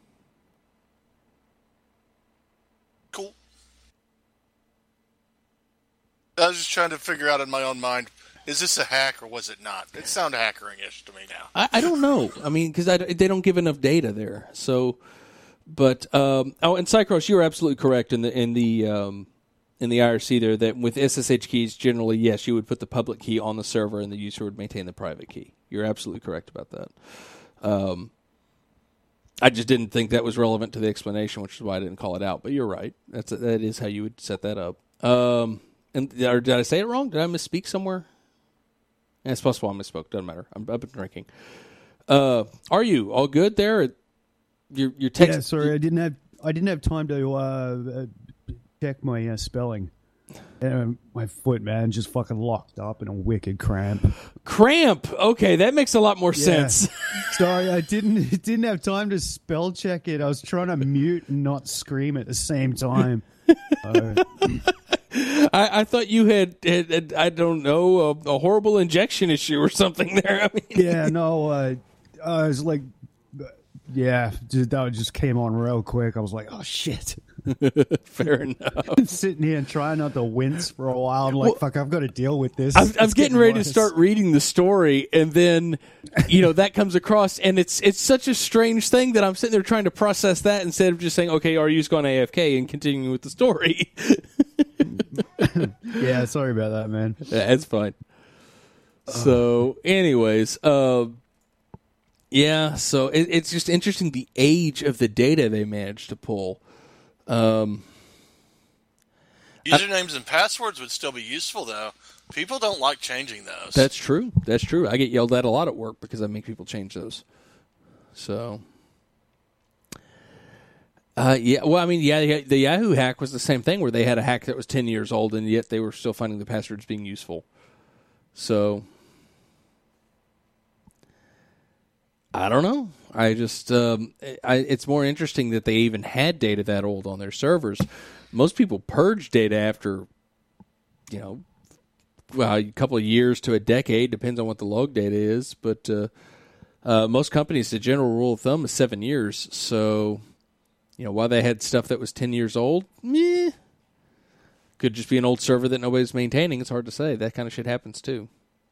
Cool. I was just trying to figure out in my own mind, is this a hack or was it not? It sounded hackering-ish to me now. I, I don't know. I mean, because they don't give enough data there. So, but um, oh, and Cycross, you were absolutely correct in the in the um, in the I R C there that with S S H keys, generally, yes, you would put the public key on the server and the user would maintain the private key. You're absolutely correct about that. Um, I just didn't think that was relevant to the explanation, which is why I didn't call it out. But you're right. That's that is how you would set that up. Um, and or did I say it wrong? Did I misspeak somewhere? Yeah, it's possible I misspoke. Doesn't matter. I'm, I've been drinking. Uh, are you all good there? Your your text. Yeah, sorry, I didn't have I didn't have time to uh, uh, check my uh, spelling. And my foot, man, just fucking locked up in a wicked cramp. Cramp. Okay, that makes a lot more Yeah. sense. Sorry, I didn't didn't have time to spell check it. I was trying to mute and not scream at the same time. Uh, I, I thought you had, had, had I don't know, a, a horrible injection issue or something there. I mean, yeah, no, uh, I was like, yeah, just, that just came on real quick. I was like, oh shit. fair enough. I'm sitting here and trying not to wince for a while. I'm like, Well, fuck, I've got to deal with this. I'm, I'm It's getting ready to worse. start reading the story, and then, you know, that comes across, and it's it's such a strange thing that I'm sitting there trying to process that instead of just saying, okay, are you going A F K and continuing with the story? Yeah, sorry about that, man. Yeah, it's fine. So, anyways, uh, yeah, so it, it's just interesting the age of the data they managed to pull. Um, Usernames and passwords would still be useful, though. People don't like changing those. that's true. That's true. I get yelled at a lot at work because I make people change those. So, uh, yeah. Well, I mean, yeah, the Yahoo hack was the same thing where they had a hack that was ten years old, and yet they were still finding the passwords being useful. So, I don't know. I just, um, I, it's more interesting that they even had data that old on their servers. Most people purge data after, you know, well, a couple of years to a decade, depends on what the log data is. But uh, uh, most companies, the general rule of thumb is seven years. So, you know, while they had stuff that was ten years old, meh. Could just be an old server that nobody's maintaining. It's hard to say. That kind of shit happens too.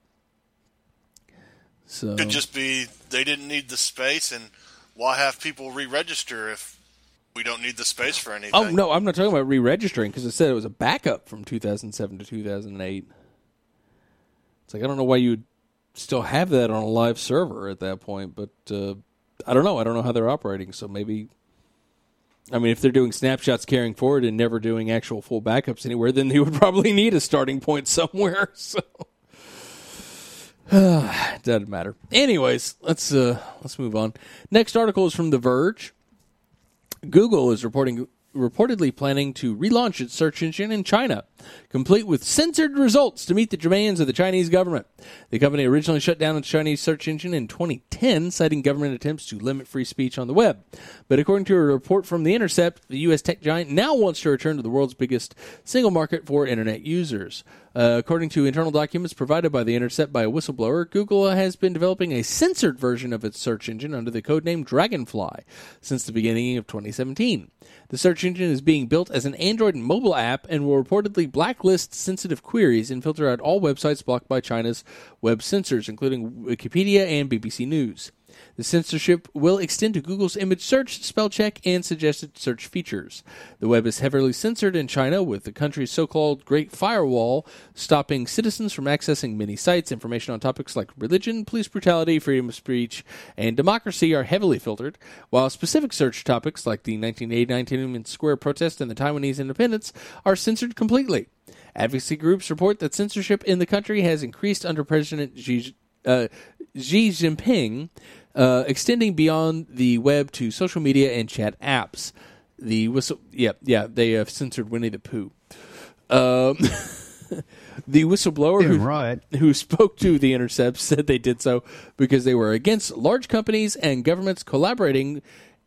So Could just be they didn't need the space, and why have people re-register if we don't need the space for anything? Oh, no, I'm not talking about re-registering because it said it was a backup from two thousand seven to two thousand eight. It's like, I don't know why you would still have that on a live server at that point, but uh, I don't know. I don't know how they're operating, so maybe... I mean, if they're doing snapshots carrying forward and never doing actual full backups anywhere, then they would probably need a starting point somewhere, so... Doesn't matter. Anyways, let's uh, let's move on. Next article is from The Verge. Google is reporting reportedly planning to relaunch its search engine in China, complete with censored results to meet the demands of the Chinese government. The company originally shut down its Chinese search engine in twenty ten, citing government attempts to limit free speech on the web. But according to a report from The Intercept, the U S tech giant now wants to return to the world's biggest single market for internet users. Uh, according to internal documents provided by The Intercept by a whistleblower, Google has been developing a censored version of its search engine under the codename Dragonfly since the beginning of twenty seventeen. The search engine is being built as an Android and mobile app and will reportedly blacklist sensitive queries and filter out all websites blocked by China's web censors, including Wikipedia and B B C News. The censorship will extend to Google's image search, spell check, and suggested search features. The web is heavily censored in China, with the country's so-called Great Firewall stopping citizens from accessing many sites. Information on topics like religion, police brutality, freedom of speech, and democracy are heavily filtered, while specific search topics like the nineteen eighty-nine Tiananmen Square protest and the Taiwanese independence are censored completely. Advocacy groups report that censorship in the country has increased under President Xi, uh, Xi Jinping, Uh, extending beyond the web to social media and chat apps. The whistle, yeah, yeah, they have censored Winnie the Pooh. Um, the whistleblower Damn who, right. who spoke to The Intercept said they did so because they were against large companies and governments collaborating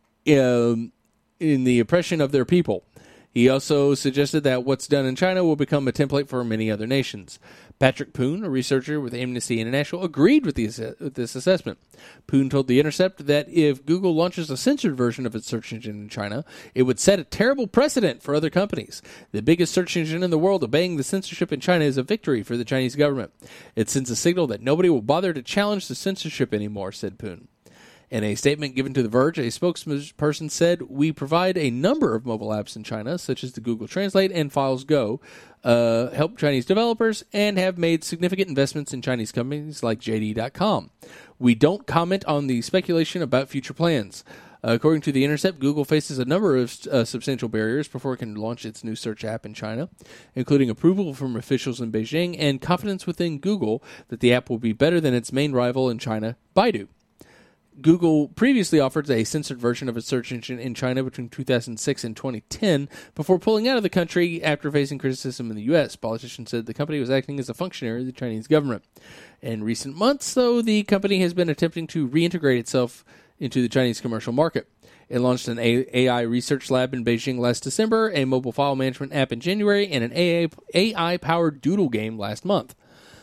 um, in the oppression of their people. He also suggested that what's done in China will become a template for many other nations. Patrick Poon, a researcher with Amnesty International, agreed with, the, with this assessment. Poon told The Intercept that if Google launches a censored version of its search engine in China, it would set a terrible precedent for other companies. The biggest search engine in the world obeying the censorship in China is a victory for the Chinese government. It sends a signal that nobody will bother to challenge the censorship anymore, said Poon. In a statement given to The Verge, a spokesperson said, "We provide a number of mobile apps in China, such as the Google Translate and Files Go, uh, help Chinese developers, and have made significant investments in Chinese companies like J D dot com. We don't comment on the speculation about future plans." Uh, according to The Intercept, Google faces a number of uh, substantial barriers before it can launch its new search app in China, including approval from officials in Beijing and confidence within Google that the app will be better than its main rival in China, Baidu. Google previously offered a censored version of its search engine in China between two thousand six and twenty ten before pulling out of the country after facing criticism in the U S. Politicians said the company was acting as a functionary of the Chinese government. In recent months, though, the company has been attempting to reintegrate itself into the Chinese commercial market. It launched an A I research lab in Beijing last December, a mobile file management app in January, and an A I-powered doodle game last month.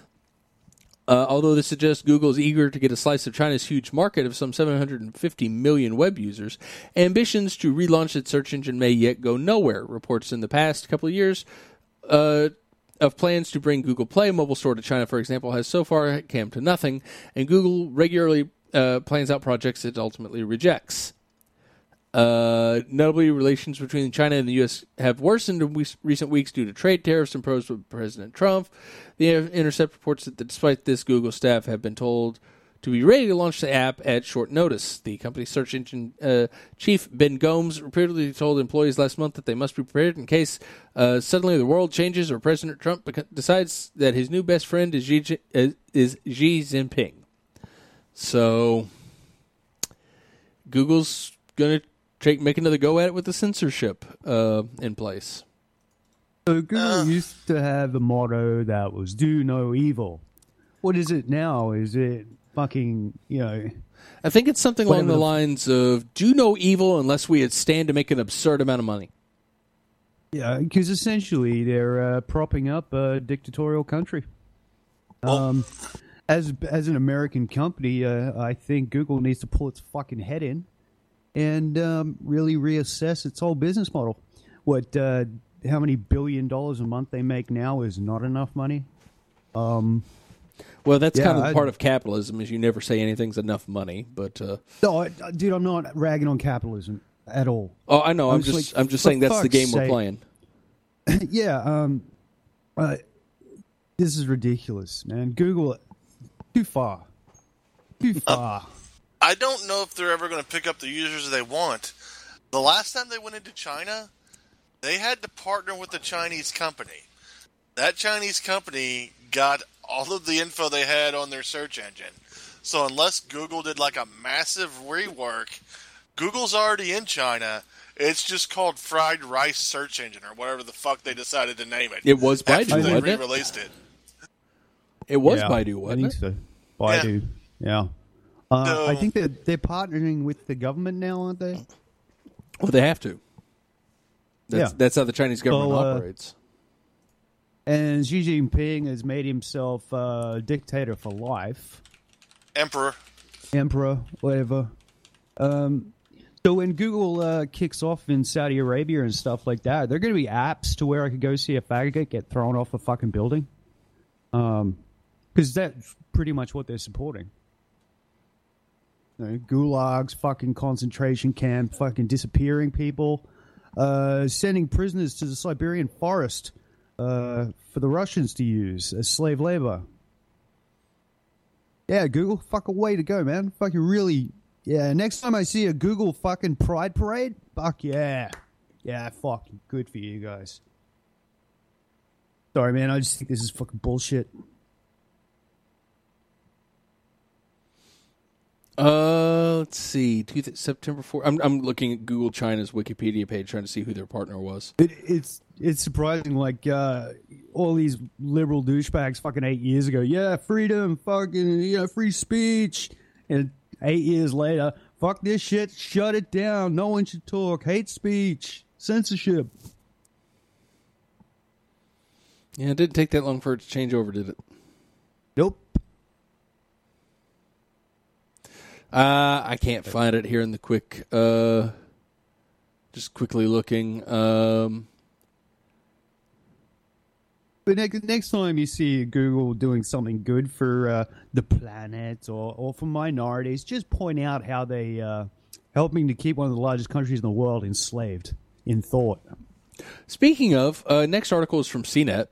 Uh, although this suggests Google is eager to get a slice of China's huge market of some seven hundred fifty million web users, ambitions to relaunch its search engine may yet go nowhere. Reports in the past couple of years uh, of plans to bring Google Play mobile store to China, for example, has so far come to nothing, and Google regularly uh, plans out projects it ultimately rejects. Uh, notably, relations between China and the U S have worsened in we- recent weeks due to trade tariffs imposed by President Trump. The Intercept reports that despite this, Google staff have been told to be ready to launch the app at short notice. The company's search engine uh, chief, Ben Gomes, repeatedly told employees last month that they must be prepared in case uh, suddenly the world changes or President Trump beca- decides that his new best friend is Xi, uh, is Xi Jinping. So, Google's going to Take, make another go at it with the censorship uh, in place. So Google uh. used to have a motto that was "Do no evil." What is it now? Is it fucking, you know? I think it's something along the, the lines of "Do no evil unless we stand to make an absurd amount of money." Yeah, because essentially they're uh, propping up a dictatorial country. Um, oh. As as an American company, uh, I think Google needs to pull its fucking head in and um, really reassess its whole business model. What, uh, how many billion dollars a month they make now is not enough money. Um, well, that's yeah, kind of the I, part of capitalism, is you never say anything's enough money. But uh, no, I, dude, I'm not ragging on capitalism at all. Oh, I know. I'm, I'm just, just like, I'm just saying that's the game sake. we're playing. yeah, um, uh, this is ridiculous, man. Google, too far, too far. Um, I don't know if they're ever going to pick up the users they want. The last time they went into China, they had to partner with a Chinese company. That Chinese company got all of the info they had on their search engine. So unless Google did like a massive rework, Google's already in China. It's just called Fried Rice Search Engine or whatever the fuck they decided to name it. It was Baidu, after they wasn't re-released it? it. It was yeah, Baidu, wasn't I think it? So. Baidu, yeah. yeah. Uh, no. I think that they're partnering with the government now, aren't they? Well, they have to. That's, yeah. that's how the Chinese government well, uh, operates. And Xi Jinping has made himself uh, dictator for life. Emperor. Emperor, whatever. Um, so when Google uh, kicks off in Saudi Arabia and stuff like that, there are going to be apps to where I could go see a faggot get thrown off a fucking building. Um, because that's pretty much what they're supporting. You know, gulags, fucking concentration camp, fucking disappearing people, uh, sending prisoners to the Siberian forest uh, for the Russians to use as slave labor. Yeah, Google, fuck a way to go, man. Fucking really, yeah. Next time I see a Google fucking pride parade, fuck yeah. Yeah, fucking good for you guys. Sorry, man, I just think this is fucking bullshit. Uh, let's see. September fourth. I'm I'm looking at Google China's Wikipedia page trying to see who their partner was. It, it's it's surprising. Like uh, all these liberal douchebags, fucking eight years ago. Yeah, freedom, fucking you know, free speech. And eight years later, fuck this shit. Shut it down. No one should talk. Hate speech. Censorship. Yeah, it didn't take that long for it to change over, did it? Nope. Uh, I can't find it here in the quick, uh, just quickly looking. Um, But next, next time you see Google doing something good for uh, the planet or, or for minorities, just point out how they uh, helping to keep one of the largest countries in the world enslaved in thought. Speaking of, uh, next article is from C net,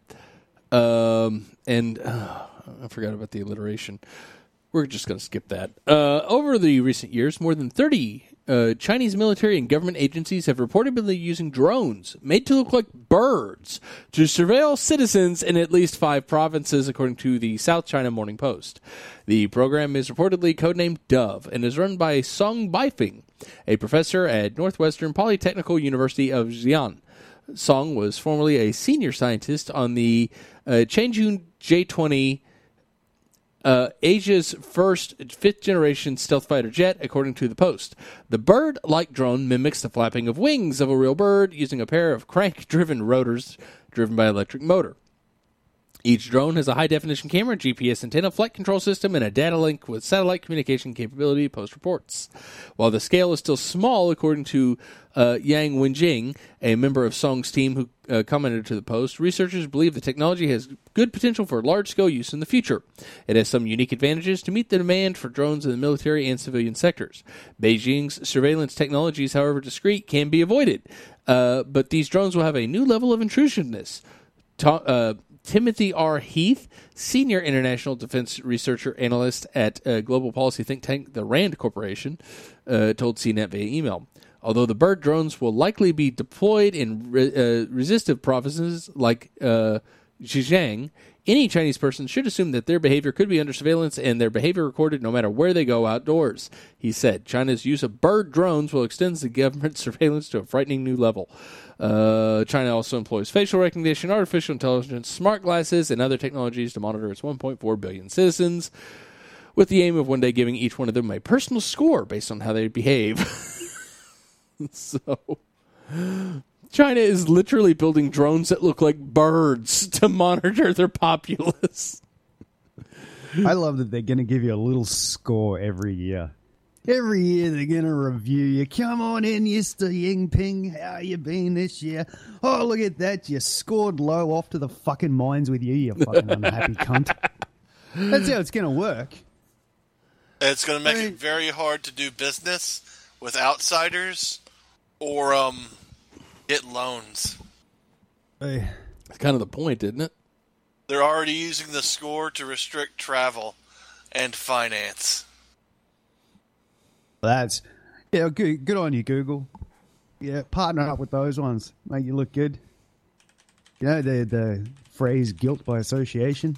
um, and uh, I forgot about the alliteration. We're just going to skip that. Uh, over the recent years, more than thirty uh, Chinese military and government agencies have reportedly been using drones made to look like birds to surveil citizens in at least five provinces, according to the South China Morning Post. The program is reportedly codenamed Dove and is run by Song Baifeng, a professor at Northwestern Polytechnical University of Xi'an. Song was formerly a senior scientist on the uh, Changchun J twenty, uh, Asia's first fifth-generation stealth fighter jet, according to the Post. The bird-like drone mimics the flapping of wings of a real bird using a pair of crank-driven rotors driven by an electric motor. Each drone has a high-definition camera, G P S antenna, flight control system, and a data link with satellite communication capability, Post reports. While the scale is still small, according to uh, Yang Wenjing, a member of Song's team who uh, commented to the Post, researchers believe the technology has good potential for large-scale use in the future. It has some unique advantages to meet the demand for drones in the military and civilian sectors. Beijing's surveillance technologies, however discreet, can be avoided, uh, but these drones will have a new level of intrusiveness. Ta- uh, Timothy R. Heath, senior international defense researcher analyst at uh, global policy think tank the RAND Corporation, uh, told C net via email. Although the bird drones will likely be deployed in re- uh, resistive provinces like uh, Xinjiang, any Chinese person should assume that their behavior could be under surveillance and their behavior recorded no matter where they go outdoors. He said China's use of bird drones will extend the government's surveillance to a frightening new level. Uh, China also employs facial recognition, artificial intelligence, smart glasses, and other technologies to monitor its one point four billion citizens, with the aim of one day giving each one of them a personal score based on how they behave. So, China is literally building drones that look like birds to monitor their populace. I love that they're going to give you a little score every year. Every year they're going to review you. Come on in, Mister Yingping. How you been this year? Oh, look at that. You scored low. Off to the fucking mines with you, you fucking unhappy cunt. That's how it's going to work. It's going to make I mean, it very hard to do business with outsiders or um, get loans. I, That's kind of the point, isn't it? They're already using the score to restrict travel and finance. That's yeah, good. Good on you, Google. Yeah, partner up with those ones, make you look good. You know the the phrase "guilt by association."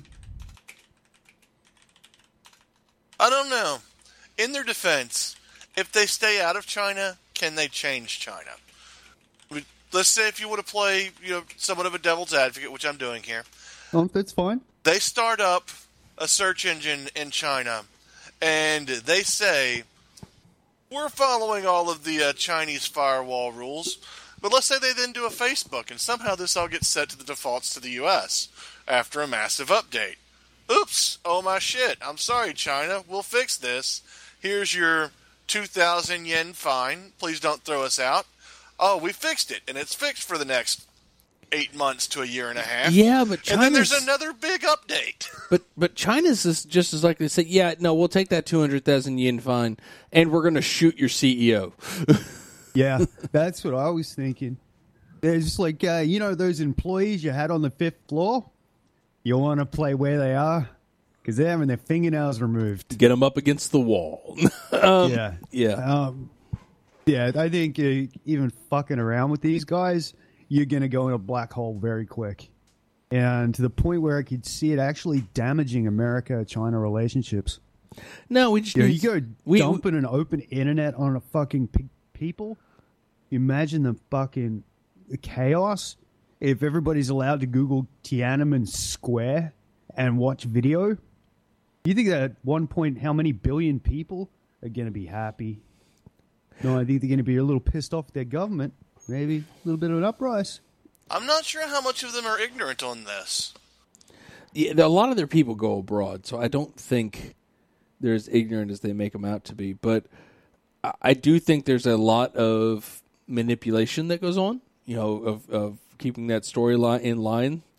I don't know. In their defense, if they stay out of China, can they change China? I mean, let's say if you want to play, you know, somewhat of a devil's advocate, which I'm doing here. Oh, that's fine. They start up a search engine in China, and they say, we're following all of the uh, Chinese firewall rules, but let's say they then do a Facebook, and somehow this all gets set to the defaults to the U S after a massive update. Oops, oh my shit, I'm sorry China, we'll fix this. Here's your two thousand yen fine, please don't throw us out. Oh, we fixed it, and it's fixed for the next eight months to a year and a half. Yeah, but China's, and then there's another big update. But but China's is just as likely to say, yeah, no, we'll take that two hundred thousand yen fine, and we're going to shoot your C E O. Yeah, that's what I was thinking. They're just like, uh, you know, those employees you had on the fifth floor? You want to play where they are? Because they're having their fingernails removed. Get them up against the wall. um, yeah. Yeah. Um, yeah, I think uh, even fucking around with these guys, you're going to go in a black hole very quick. And to the point where I could see it actually damaging America-China relationships. No, we just You know, need, you go we, dumping an open internet on a fucking pe- people. Imagine the fucking chaos if everybody's allowed to Google Tiananmen Square and watch video. You think that at one point, how many billion people are going to be happy? No, I think they're going to be a little pissed off at their government. Maybe a little bit of an uprise. I'm not sure how much of them are ignorant on this. Yeah, a lot of their people go abroad, so I don't think they're as ignorant as they make them out to be. But I do think there's a lot of manipulation that goes on, you know, of, of keeping that storyline in line.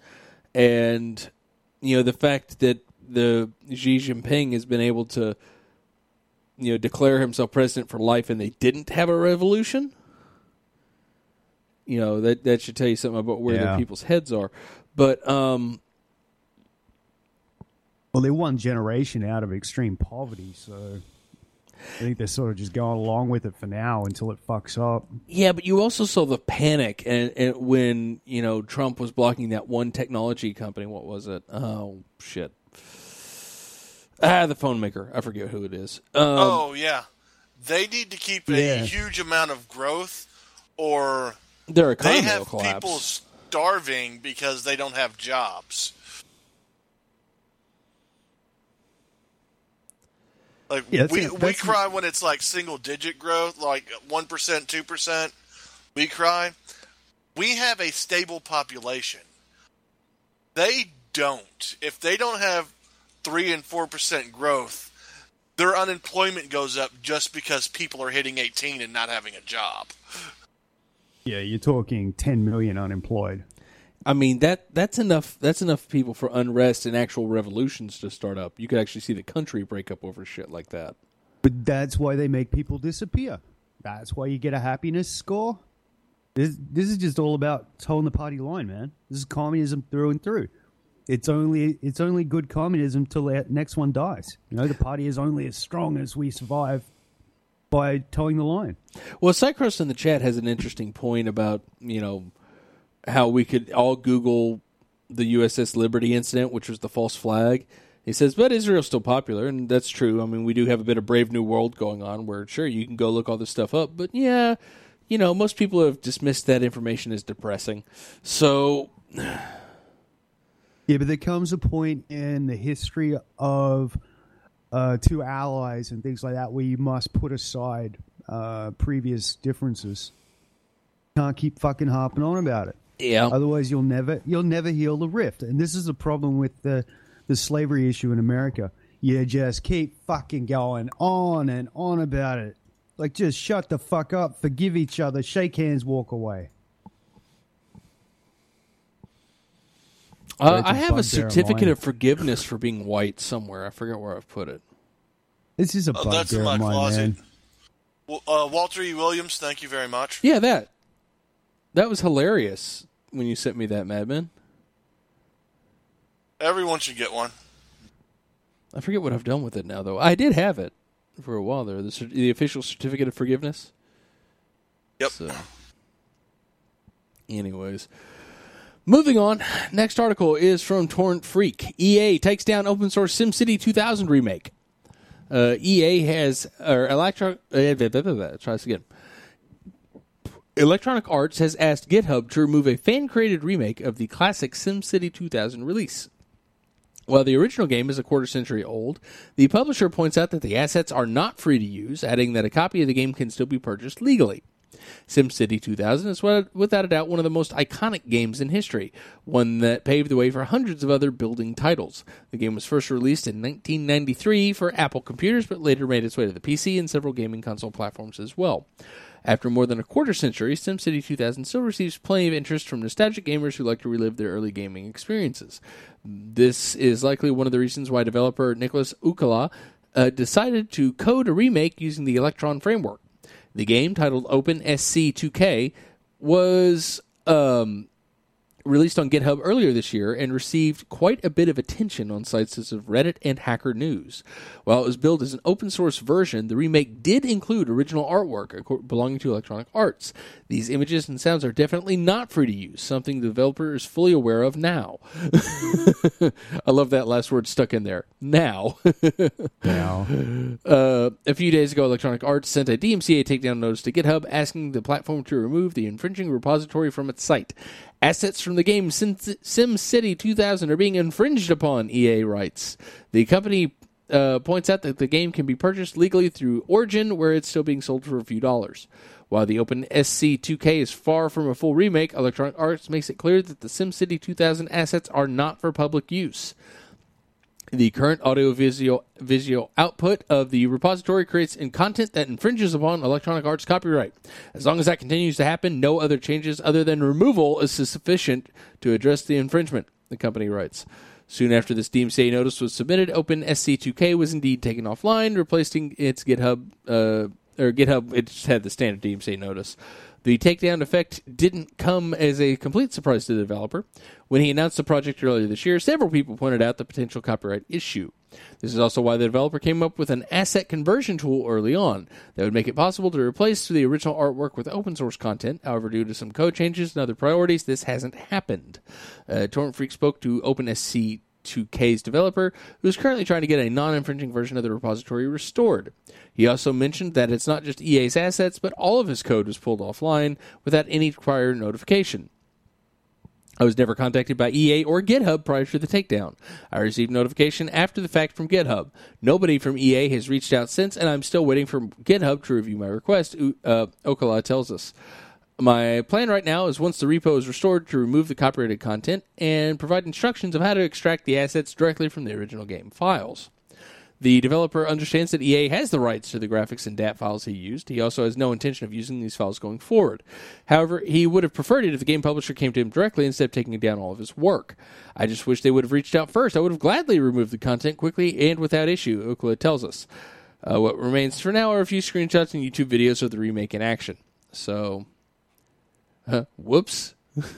And, you know, the fact that the Xi Jinping has been able to, you know, declare himself president for life and they didn't have a revolution, you know, that, that should tell you something about where Yeah. the people's heads are. But, um, Well, they're one generation out of extreme poverty, so I think they're sort of just going along with it for now until it fucks up. yeah, but you also saw the panic and, and when, you know, Trump was blocking that one technology company. What was it? Oh, shit. Ah, the phone maker. I forget who it is. Um, oh, yeah. They need to keep a Yeah. huge amount of growth, or their they economy will have collapse. people starving because they don't have jobs. Like, Yeah, that's we, it. we That's- cry when it's like single-digit growth, like one percent, two percent. We cry. We have a stable population. They don't. If they don't have three and four percent growth, their unemployment goes up just because people are hitting eighteen and not having a job. Yeah, you're talking ten million unemployed. I mean that that's enough. That's enough people for unrest and actual revolutions to start up. You could actually see the country break up over shit like that. But that's why they make people disappear. That's why you get a happiness score. This, this is just all about towing the party line, man. This is communism through and through. It's only it's only good communism till the next one dies. You know, the party is only as strong as we survive by towing the line. Well, Cycross in the chat has an interesting point about, you know, how we could all Google the U S S Liberty incident, which was the false flag. He says, but Israel's still popular, and that's true. I mean, we do have a bit of Brave New World going on where, sure, you can go look all this stuff up, but yeah, you know, most people have dismissed that information as depressing. So, Yeah, but there comes a point in the history of uh, two allies and things like that where you must put aside uh, previous differences. Can't keep fucking harping on about it. yeah. Otherwise, you'll never you'll never heal the rift. And this is the problem with the the slavery issue in America. You just keep fucking going on and on about it. Like, just shut the fuck up, forgive each other, shake hands, walk away. Uh, Right, I the have a bugbear of certificate mine. of forgiveness for being white somewhere. I forget where I've put it. This is a Oh, that's in bugbear my of mine, closet. man. Well, uh, Walter E. Williams, thank you very much. Yeah, that. That was hilarious when you sent me that, Madman. Everyone should get one. I forget what I've done with it now, though. I did have it for a while there. The, cer- the official certificate of forgiveness. Yep. So, anyways, moving on. Next article is from Torrent Freak. E A takes down open source SimCity two thousand remake. Uh, E A has or Electro. Uh, blah, blah, blah, blah, try this again. Electronic Arts has asked GitHub to remove a fan-created remake of the classic SimCity two thousand release. While the original game is a quarter century old, the publisher points out that the assets are not free to use, adding that a copy of the game can still be purchased legally. SimCity two thousand is without a doubt one of the most iconic games in history, one that paved the way for hundreds of other building titles. The game was first released in nineteen ninety-three for Apple computers, but later made its way to the P C and several gaming console platforms as well. After more than a quarter century, SimCity two thousand still receives plenty of interest from nostalgic gamers who like to relive their early gaming experiences. This is likely one of the reasons why developer Nicholas Ukala uh, decided to code a remake using the Electron framework. The game, titled OpenSC two K, was um, released on GitHub earlier this year and received quite a bit of attention on sites such as Reddit and Hacker News. While it was billed as an open-source version, the remake did include original artwork belonging to Electronic Arts. These images and sounds are definitely not free to use, something the developer is fully aware of now. I love that last word stuck in there. Now. Now. Uh, a few days ago, Electronic Arts sent a D M C A takedown notice to GitHub asking the platform to remove the infringing repository from its site. Assets from the game Sim- SimCity two thousand are being infringed upon, E A writes. The company uh, points out that the game can be purchased legally through Origin, where it's still being sold for a few dollars. While the OpenSC two K is far from a full remake, Electronic Arts makes it clear that the SimCity two thousand assets are not for public use. The current audio-visual visual output of the repository creates in content that infringes upon Electronic Arts copyright. As long as that continues to happen, no other changes other than removal is sufficient to address the infringement. the company writes. Soon after this D M C A notice was submitted, OpenSC two K was indeed taken offline, replacing its GitHub, uh, or GitHub, it just had the standard D M C A notice. The takedown effect didn't come as a complete surprise to the developer. When he announced the project earlier this year, several people pointed out the potential copyright issue. This is also why the developer came up with an asset conversion tool early on that would make it possible to replace the original artwork with open source content. However, due to some code changes and other priorities, this hasn't happened. Uh, Torrent Freak spoke to OpenSC two K's developer, who is currently trying to get a non-infringing version of the repository restored. He also mentioned that it's not just E A's assets, but all of his code was pulled offline without any prior notification. I was never contacted by E A or GitHub prior to the takedown. I received notification after the fact from GitHub. Nobody from E A has reached out since, and I'm still waiting for GitHub to review my request, uh, Okala tells us. My plan right now is once the repo is restored to remove the copyrighted content and provide instructions of how to extract the assets directly from the original game files. The developer understands that E A has the rights to the graphics and D A T files he used. He also has no intention of using these files going forward. However, he would have preferred it if the game publisher came to him directly instead of taking down all of his work. I just wish they would have reached out first. I would have gladly removed the content quickly and without issue, Okla tells us. Uh, what remains for now are a few screenshots and YouTube videos of the remake in action. So, uh, whoops.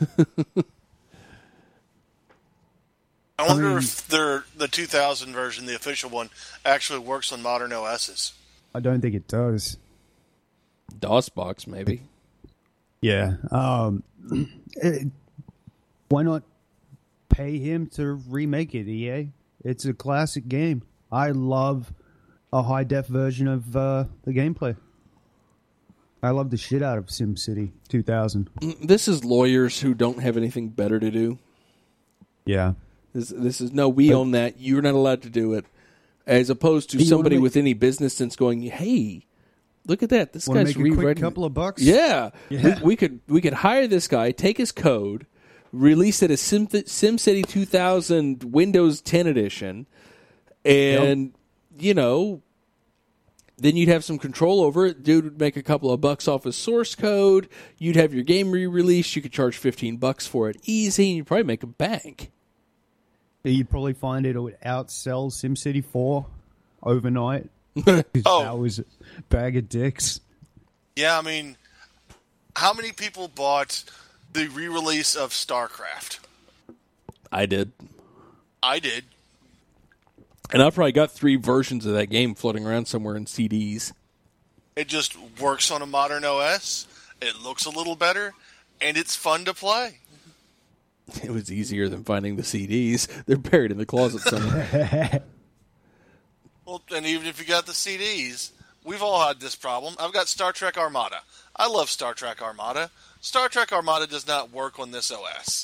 I wonder I mean, if their the two thousand version, the official one, actually works on modern O Ss. I don't think it does. DOSBox, maybe. Yeah. Um, it, why not pay him to remake it, E A? It's a classic game. I love a high-def version of uh, the gameplay. I love the shit out of SimCity two thousand. This is lawyers who don't have anything better to do. Yeah. This, this is, no, we But- own that. You're not allowed to do it. As opposed to You somebody wanna make- with any business sense going, hey, look at that. This Want to guy's make a quick rewriting. couple of bucks? Yeah. Yeah. We, we could we could hire this guy, take his code, release it as Sim, SimCity two thousand Windows ten edition, and, you know, then you'd have some control over it. Dude would make a couple of bucks off his source code. You'd have your game re-released. You could charge fifteen bucks for it easy, and you'd probably make a bank. You'd probably find it would outsell SimCity four overnight. 'Cause Oh. that was a bag of dicks. Yeah, I mean, how many people bought the re-release of StarCraft? I did. I did. And I've probably got three versions of that game floating around somewhere in C Ds. It just works on a modern O S. It looks a little better, and it's fun to play. It was easier than finding the C Ds. They're buried in the closet somewhere. Well, and even if you got the C Ds, we've all had this problem. I've got Star Trek Armada. I love Star Trek Armada. Star Trek Armada does not work on this O S.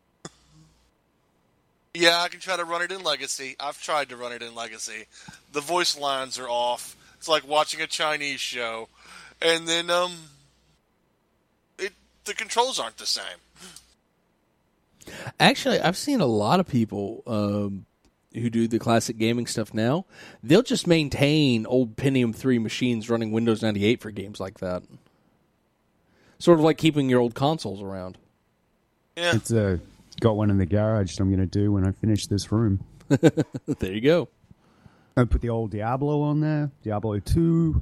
Yeah, I can try to run it in Legacy. I've tried to run it in Legacy. The voice lines are off. It's like watching a Chinese show. And then, um, it the controls aren't the same. Actually, I've seen a lot of people um, who do the classic gaming stuff now. They'll just maintain old Pentium three machines running Windows ninety-eight for games like that. Sort of like keeping your old consoles around. Yeah. It's uh, got one in the garage that I'm going to do when I finish this room. There you go. I put the old Diablo on there, Diablo two.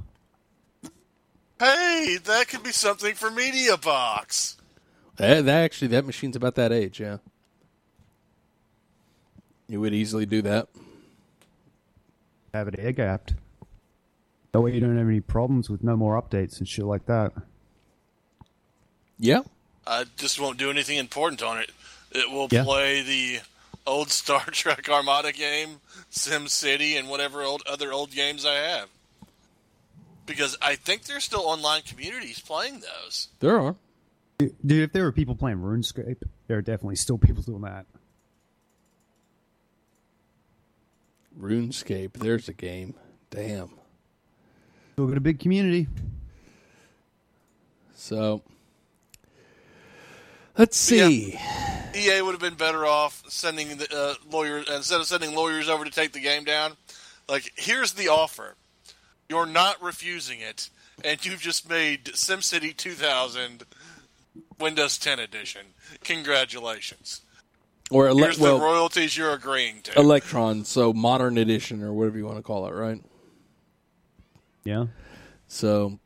Hey, that could be something for Media Box. That, that actually, that machine's about that age, yeah. You would easily do that. Have it air gapped. That way you don't have any problems with no more updates and shit like that. Yeah. I just won't do anything important on it. It will Yeah. play the old Star Trek Armada game, Sim City, and whatever old other old games I have. Because I think there's still online communities playing those. There are. Dude, if there were people playing RuneScape, there are definitely still people doing that. RuneScape, there's a game. Damn. Still got a big community. So, let's see. E A would have been better off sending the uh, lawyers instead of sending lawyers over to take the game down. Like, here's the offer. You're not refusing it, and you've just made SimCity two thousand Windows ten edition. Congratulations. Or ele- Here's well, the royalties you're agreeing to. Electron, so modern edition or whatever you want to call it, right? Yeah. So,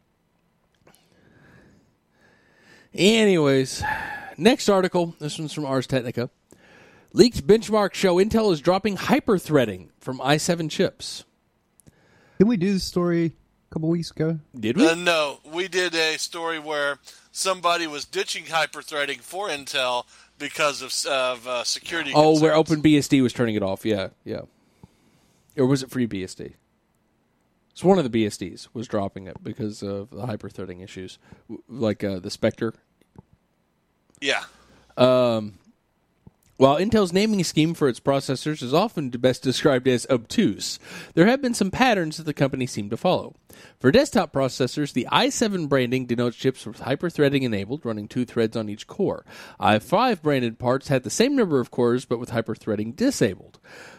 anyways, next article. This one's from Ars Technica. Leaked benchmark show Intel is dropping hyper-threading from i seven chips. Didn't we do this story a couple weeks ago? Did we? Uh, no, we did a story where somebody was ditching hyper-threading for Intel because of, of uh, security oh, concerns. where OpenBSD was turning it off. Yeah, yeah. Or was it FreeBSD? It's one of the B S Ds was dropping it because of the hyper-threading issues, like uh, the Spectre. Yeah. Um, while Intel's naming scheme for its processors is often best described as obtuse, there have been some patterns that the company seemed to follow. For desktop processors, the i seven branding denotes chips with hyper-threading enabled, running two threads on each core. i five branded parts had the same number of cores, but with hyper-threading disabled.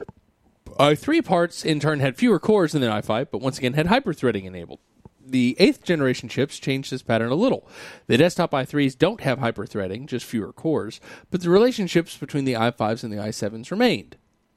i three parts, in turn, had fewer cores than the i five, but once again had hyper-threading enabled. The eighth generation chips changed this pattern a little. The desktop i threes don't have hyper-threading, just fewer cores, but the relationships between the i fives and the i sevens remained.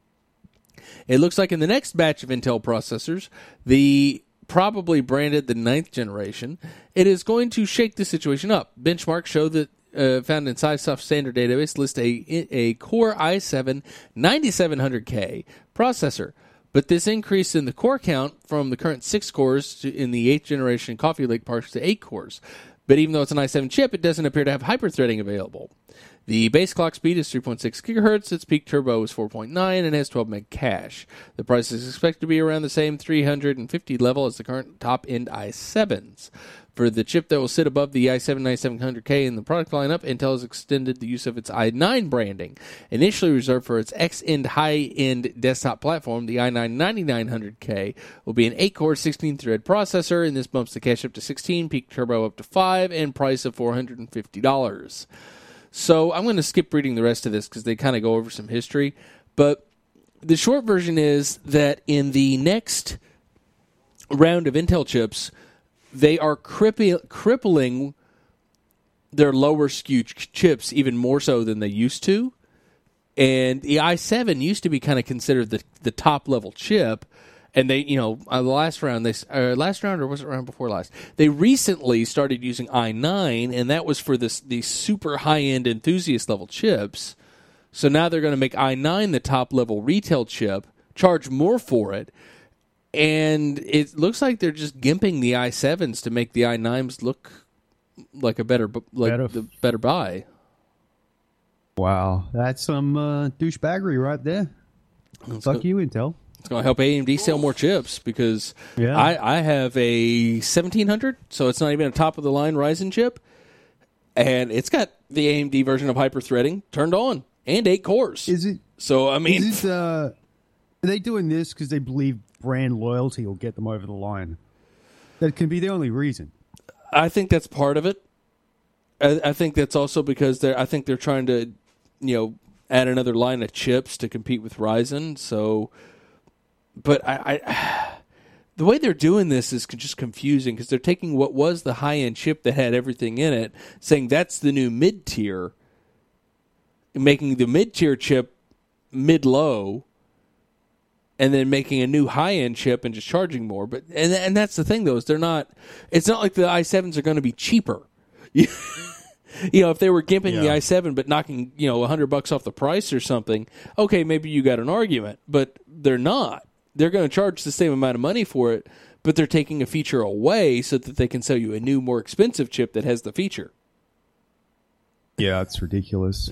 It looks like in the next batch of Intel processors, the probably branded the ninth generation, it is going to shake the situation up. Benchmarks show that Uh, found in SciSoft standard database list a a Core i seven ninety-seven hundred K processor, but this increase in the core count from the current six cores to, in the eighth generation Coffee Lake parts to eight cores. But even though it's an i seven chip, it doesn't appear to have hyper-threading available. The base clock speed is three point six gigahertz, its peak turbo is four point nine, and has twelve meg cache. The price is expected to be around the same three hundred fifty level as the current top-end i sevens. For the chip that will sit above the i seven ninety-seven hundred K in the product lineup, Intel has extended the use of its i nine branding. Initially reserved for its X-end high-end desktop platform, the i nine ninety-nine hundred K will be an eight core, sixteen thread processor, and this bumps the cache up to sixteen, peak turbo up to five, and price of four hundred fifty dollars. So I'm going to skip reading the rest of this because they kind of go over some history. But the short version is that in the next round of Intel chips, they are crippi- crippling their lower S K U ch- chips even more so than they used to. And the i seven used to be kind of considered the, the top level chip. And they, you know, uh, the last round, they uh, last round or was it round before last? They recently started using i nine, and that was for this these super high end enthusiast level chips. So now they're going to make i nine the top level retail chip, charge more for it, and it looks like they're just gimping the i sevens to make the i nines look like a better like Better. the better buy. Wow, that's some uh, douchebaggery right there. Let's Fuck go. you, Intel. It's going to help A M D sell more chips because Yeah. I, I have a seventeen hundred, so it's not even a top-of-the-line Ryzen chip, and it's got the A M D version of hyper-threading turned on and eight cores. Is it? So, I mean... Is it? Uh, are they doing this because they believe brand loyalty will get them over the line? That can be the only reason. I think that's part of it. I, I think that's also because they're. I think they're trying to, you know, add another line of chips to compete with Ryzen. So... But I, I, the way they're doing this is just confusing because they're taking what was the high-end chip that had everything in it, saying that's the new mid-tier, and making the mid-tier chip mid-low, and then making a new high-end chip and just charging more. But and and that's the thing though, is they're not. It's not like the i sevens are going to be cheaper. You know, if they were gimping Yeah. the i seven but knocking, you know, a hundred bucks off the price or something, okay, maybe you got an argument. But they're not. They're going to charge the same amount of money for it, but they're taking a feature away so that they can sell you a new, more expensive chip that has the feature. Yeah, it's ridiculous.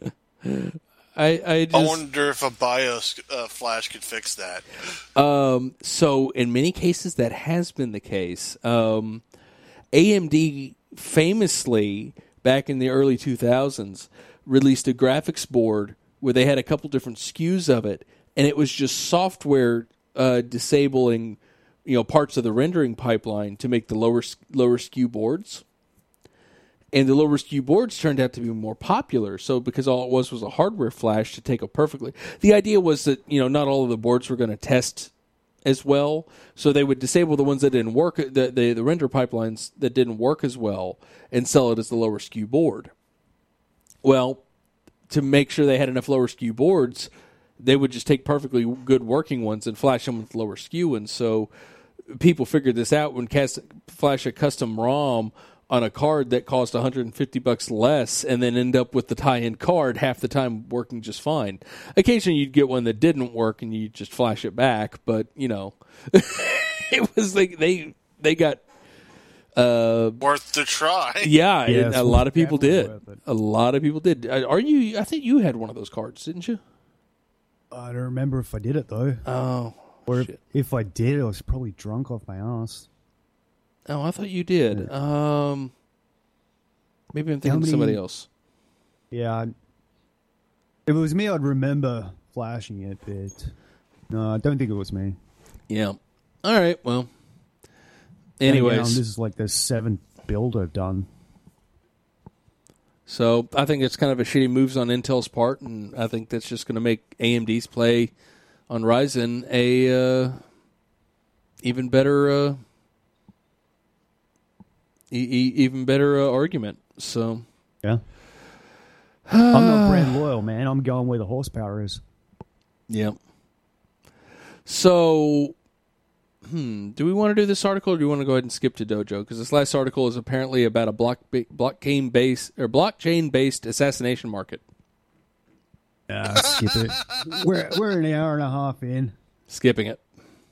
I, I just, I wonder if a BIOS uh, flash could fix that. Um, so in many cases that has been the case. Um, A M D famously, back in the early two thousands, released a graphics board where they had a couple different S K Us of it, and it was just software uh, disabling, you know, parts of the rendering pipeline to make the lower lower S K U boards. And the lower S K U boards turned out to be more popular. So because all it was was a hardware flash to take a perfectly... The idea was that, you know, not all of the boards were going to test as well. So they would disable the ones that didn't work, the, the, the render pipelines that didn't work as well, and sell it as the lower S K U board. Well, to make sure they had enough lower skew boards, they would just take perfectly good working ones and flash them with lower skew. And so people figured this out when cast, flash a custom ROM on a card that cost one hundred fifty bucks less and then end up with the tie-in card half the time working just fine. Occasionally you'd get one that didn't work and you just flash it back, but you know, it was like they they got uh, worth the try. Yeah, Yeah, it, a lot of people did. worth it. A lot of people did. Are you? I think you had one of those cards, didn't you? I don't remember if I did it though. Oh, Or if, shit. if I did, I was probably drunk off my ass. Oh, I thought you did. Um, maybe I'm thinking How of many- somebody else. Yeah. I- If it was me, I'd remember flashing it, but no, I don't think it was me. Yeah. All right. Well. And again, Anyways, this is like the seventh build I've done. so I think it's kind of a shitty moves on Intel's part, and I think that's just going to make A M D's play on Ryzen a uh, even better, uh, e- e- even better uh, argument. So Yeah. I'm not brand loyal, man. I'm going where the horsepower is. yeah. So, hmm, do we want to do this article, or do we want to go ahead and skip to Dojo? Because this last article is apparently about a block blockchain based or blockchain based assassination market. Yeah, skip it. We're we're an hour and a half in. Skipping it.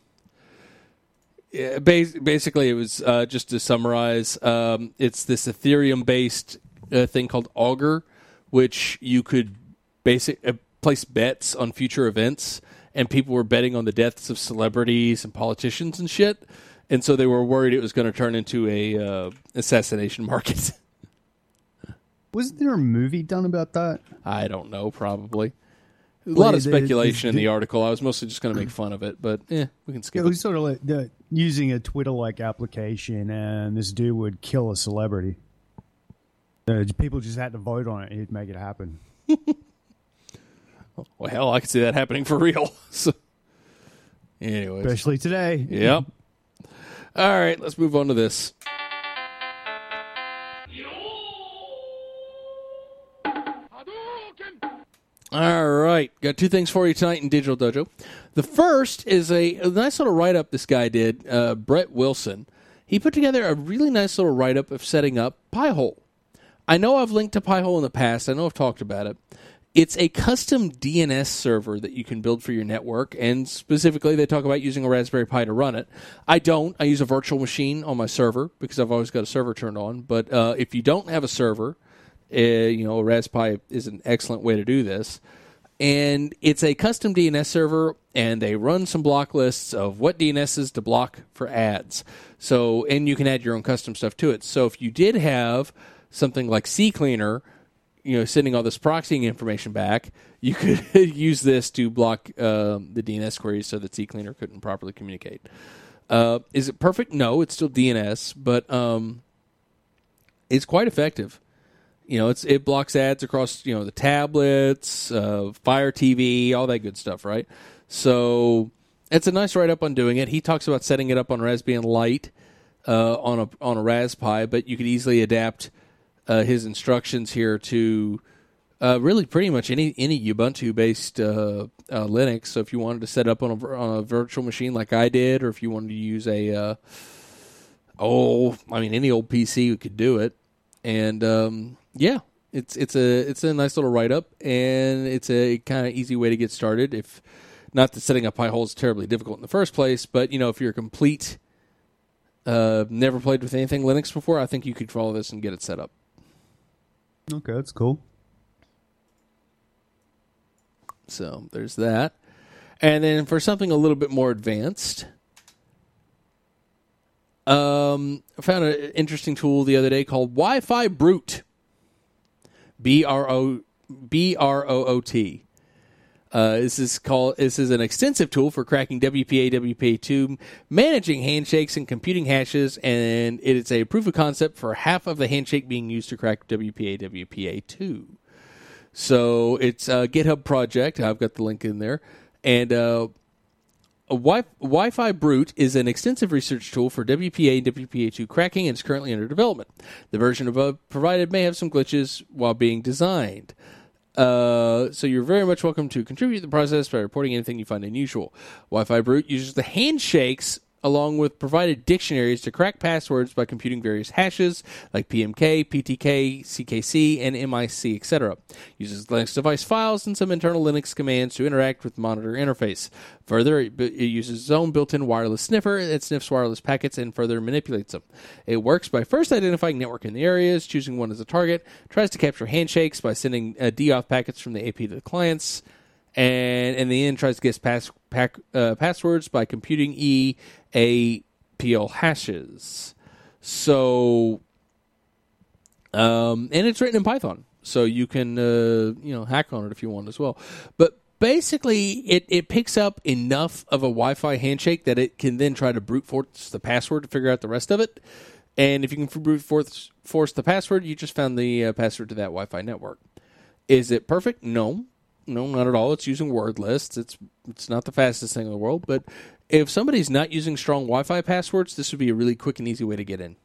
Yeah, bas- basically, it was uh, just to summarize. Um, it's this Ethereum-based uh, thing called Augur, which you could basic uh, place bets on future events, and people were betting on the deaths of celebrities and politicians and shit, and so they were worried it was going to turn into a uh, assassination market. Wasn't there a movie done about that? I don't know, probably. A Well, lot of the- speculation in the- the article. I was mostly just going to make fun of it, but eh, we can skip It it. was sort of like the, using a Twitter-like application, and this dude would kill a celebrity. Uh, people just had to vote on it, and he'd make it happen. Well, hell, I could see that happening for real. So, anyways. Especially today. Yep. All right, let's move on to this. All right, got two things for you tonight in Digital Dojo. The first is a, a nice little write-up this guy did, uh, Brett Wilson. He put together a really nice little write-up of setting up Pi-hole. I know I've linked to Pi-hole in the past. I know I've talked about it. It's a custom D N S server that you can build for your network, and specifically they talk about using a Raspberry Pi to run it. I don't. I use a virtual machine on my server because I've always got a server turned on. But uh, if you don't have a server, uh, you know, a Raspberry Pi is an excellent way to do this. And it's a custom D N S server, and they run some block lists of what D N Ss to block for ads. So, and you can add your own custom stuff to it. So if you did have something like CCleaner, you know, sending all this proxying information back, you could use this to block um, the D N S queries so that CCleaner couldn't properly communicate. Uh, is it perfect? No, it's still D N S, but um, it's quite effective. You know, it's it blocks ads across, you know, the tablets, uh, Fire T V, all that good stuff, right? So it's a nice write-up on doing it. He talks about setting it up on Raspbian Lite uh, on a on a Raspberry Pi, but you could easily adapt uh, his instructions here to uh, really pretty much any any Ubuntu-based uh, uh, Linux. So if you wanted to set up on a, on a virtual machine like I did, or if you wanted to use a uh, oh, I mean any old P C, you could do it. And um, yeah, it's it's a it's a nice little write up, and it's a kind of easy way to get started. If not that setting up Pi-hole is terribly difficult in the first place, but you know, if you're a complete uh, never played with anything Linux before, I think you could follow this and get it set up. Okay, that's cool. So there's that. And then for something a little bit more advanced, um, I found an interesting tool the other day called Wi-Fi Brute. B R O B R O O T. Uh, this is called. This is an extensive tool for cracking W P A W P A two, managing handshakes and computing hashes, and it is a proof of concept for half of the handshake being used to crack W P A W P A two. So it's a GitHub project. I've got the link in there, and uh, a wi- Wi-Fi Brute is an extensive research tool for W P A and W P A two cracking, and is currently under development. The version above provided may have some glitches while being designed. Uh, so you're very much welcome to contribute to the process by reporting anything you find unusual. Wi-Fi Brute uses the handshakes along with provided dictionaries to crack passwords by computing various hashes like P M K, P T K, C K C, and M I C, et cetera. Uses Linux device files and some internal Linux commands to interact with the monitor interface. Further, it, it uses its own built-in wireless sniffer that sniffs wireless packets and further manipulates them. It works by first identifying network in the areas, choosing one as a target, tries to capture handshakes by sending uh, D auth packets from the A P to the clients, and in the end tries to guess pass, pack, uh, passwords by computing E A P L hashes. So, um, and it's written in Python, so you can uh, you know hack on it if you want as well. But basically, it, it picks up enough of a Wi-Fi handshake that it can then try to brute force the password to figure out the rest of it. And if you can brute force, force the password, you just found the uh, password to that Wi-Fi network. Is it perfect? No. No, not at all. It's using word lists. It's it's not the fastest thing in the world, but if somebody's not using strong Wi-Fi passwords, this would be a really quick and easy way to get in.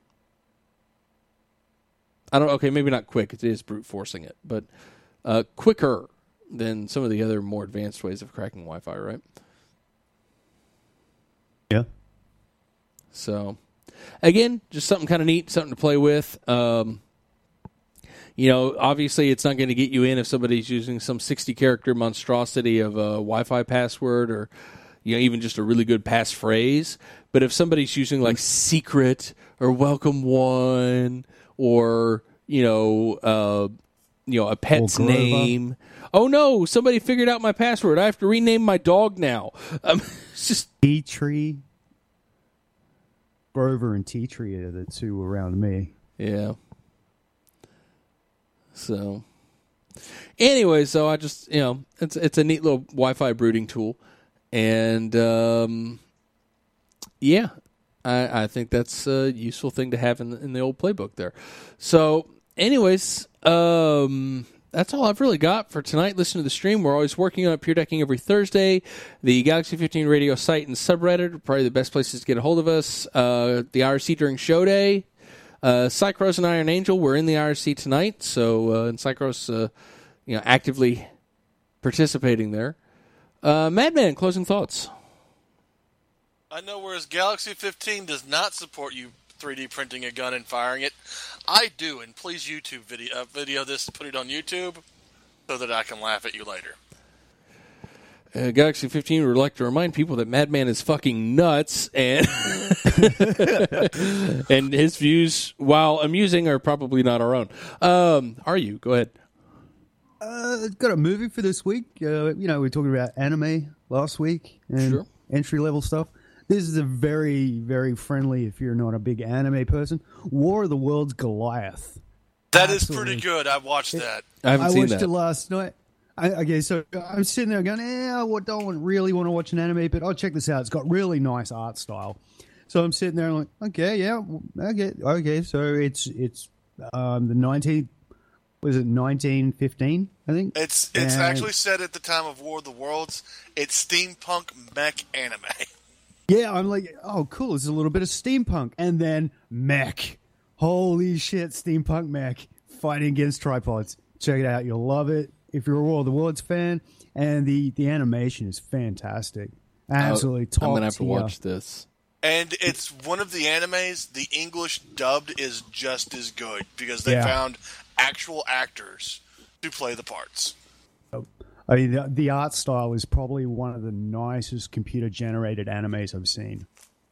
I don't. Okay, maybe not quick. It is brute forcing it, but uh, quicker than some of the other more advanced ways of cracking Wi-Fi, right? Yeah. So, again, just something kind of neat, something to play with. Um, You know, obviously it's not going to get you in if somebody's using some sixty-character monstrosity of a Wi-Fi password or, you know, even just a really good passphrase. But if somebody's using, like, secret or welcome one or, you know, uh, you know, a pet's name. Oh, no, somebody figured out my password. I have to rename my dog now. Um, it's just... Tea Tree. Grover and Tea Tree are the two around me. Yeah. So, anyway, so I just, you know, it's it's a neat little Wi-Fi brooding tool. And, um, yeah, I, I think that's a useful thing to have in the, in the old playbook there. So, anyways, um, that's all I've really got for tonight. Listen to the stream. We're always working on Pure Decking every Thursday. The Galaxy fifteen radio site and subreddit are probably the best places to get a hold of us. Uh, the I R C during show day. Uh, Cycros and Iron Angel, we're in the I R C tonight, so uh, and Cycros, uh, you know, actively participating there. Uh, Madman, closing thoughts. I know whereas Galaxy fifteen does not support you three D printing a gun and firing it, I do, and please YouTube video uh, video this and put it on YouTube so that I can laugh at you later. Uh, Galaxy fifteen would like to remind people that Madman is fucking nuts, and and his views, while amusing, are probably not our own. Um, are you? Go ahead. Uh, got a movie for this week. Uh, you know, we were talking about anime last week and Sure. entry-level stuff. This is a very, very friendly, if you're not a big anime person, War of the Worlds Goliath. That is Absolutely. pretty good. I watched that. I haven't I seen watched that. it last night. I, okay, so I'm sitting there going, eh, I don't really want to watch an anime, but I'll check this out. It's got really nice art style. So I'm sitting there and like, okay, yeah, okay, okay. So it's it's um, the nineteen, was it nineteen fifteen? I think It's it's And- actually set at the time of War of the Worlds. It's steampunk mech anime. Yeah, I'm like, oh, cool. It's a little bit of steampunk, and then mech. Holy shit, steampunk mech fighting against tripods. Check it out. You'll love it if you're a War of the Worlds fan. And the, the animation is fantastic. Absolutely top I'm going to have to tier. watch this. And it's one of the animes, the English dubbed is just as good because they Yeah. found actual actors to play the parts. I mean, the, the art style is probably one of the nicest computer-generated animes I've seen.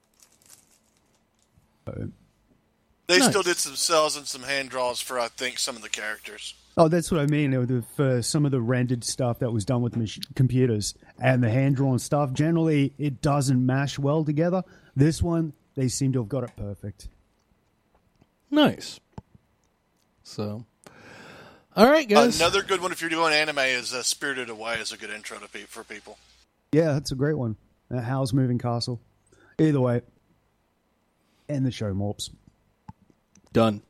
They Nice. still did some cells and some hand draws for, I think, some of the characters. Oh, that's what I mean. uh, the- For some of the rendered stuff that was done with mach- computers and the hand-drawn stuff, generally it doesn't mash well together. This one, they seem to have got it perfect. Nice. So, all right, guys. Another good one if you're doing anime is uh, Spirited Away is a good intro to pe- for people. Yeah, that's a great one. Uh, Howl's Moving Castle. Either way, end the show, Morps. Done.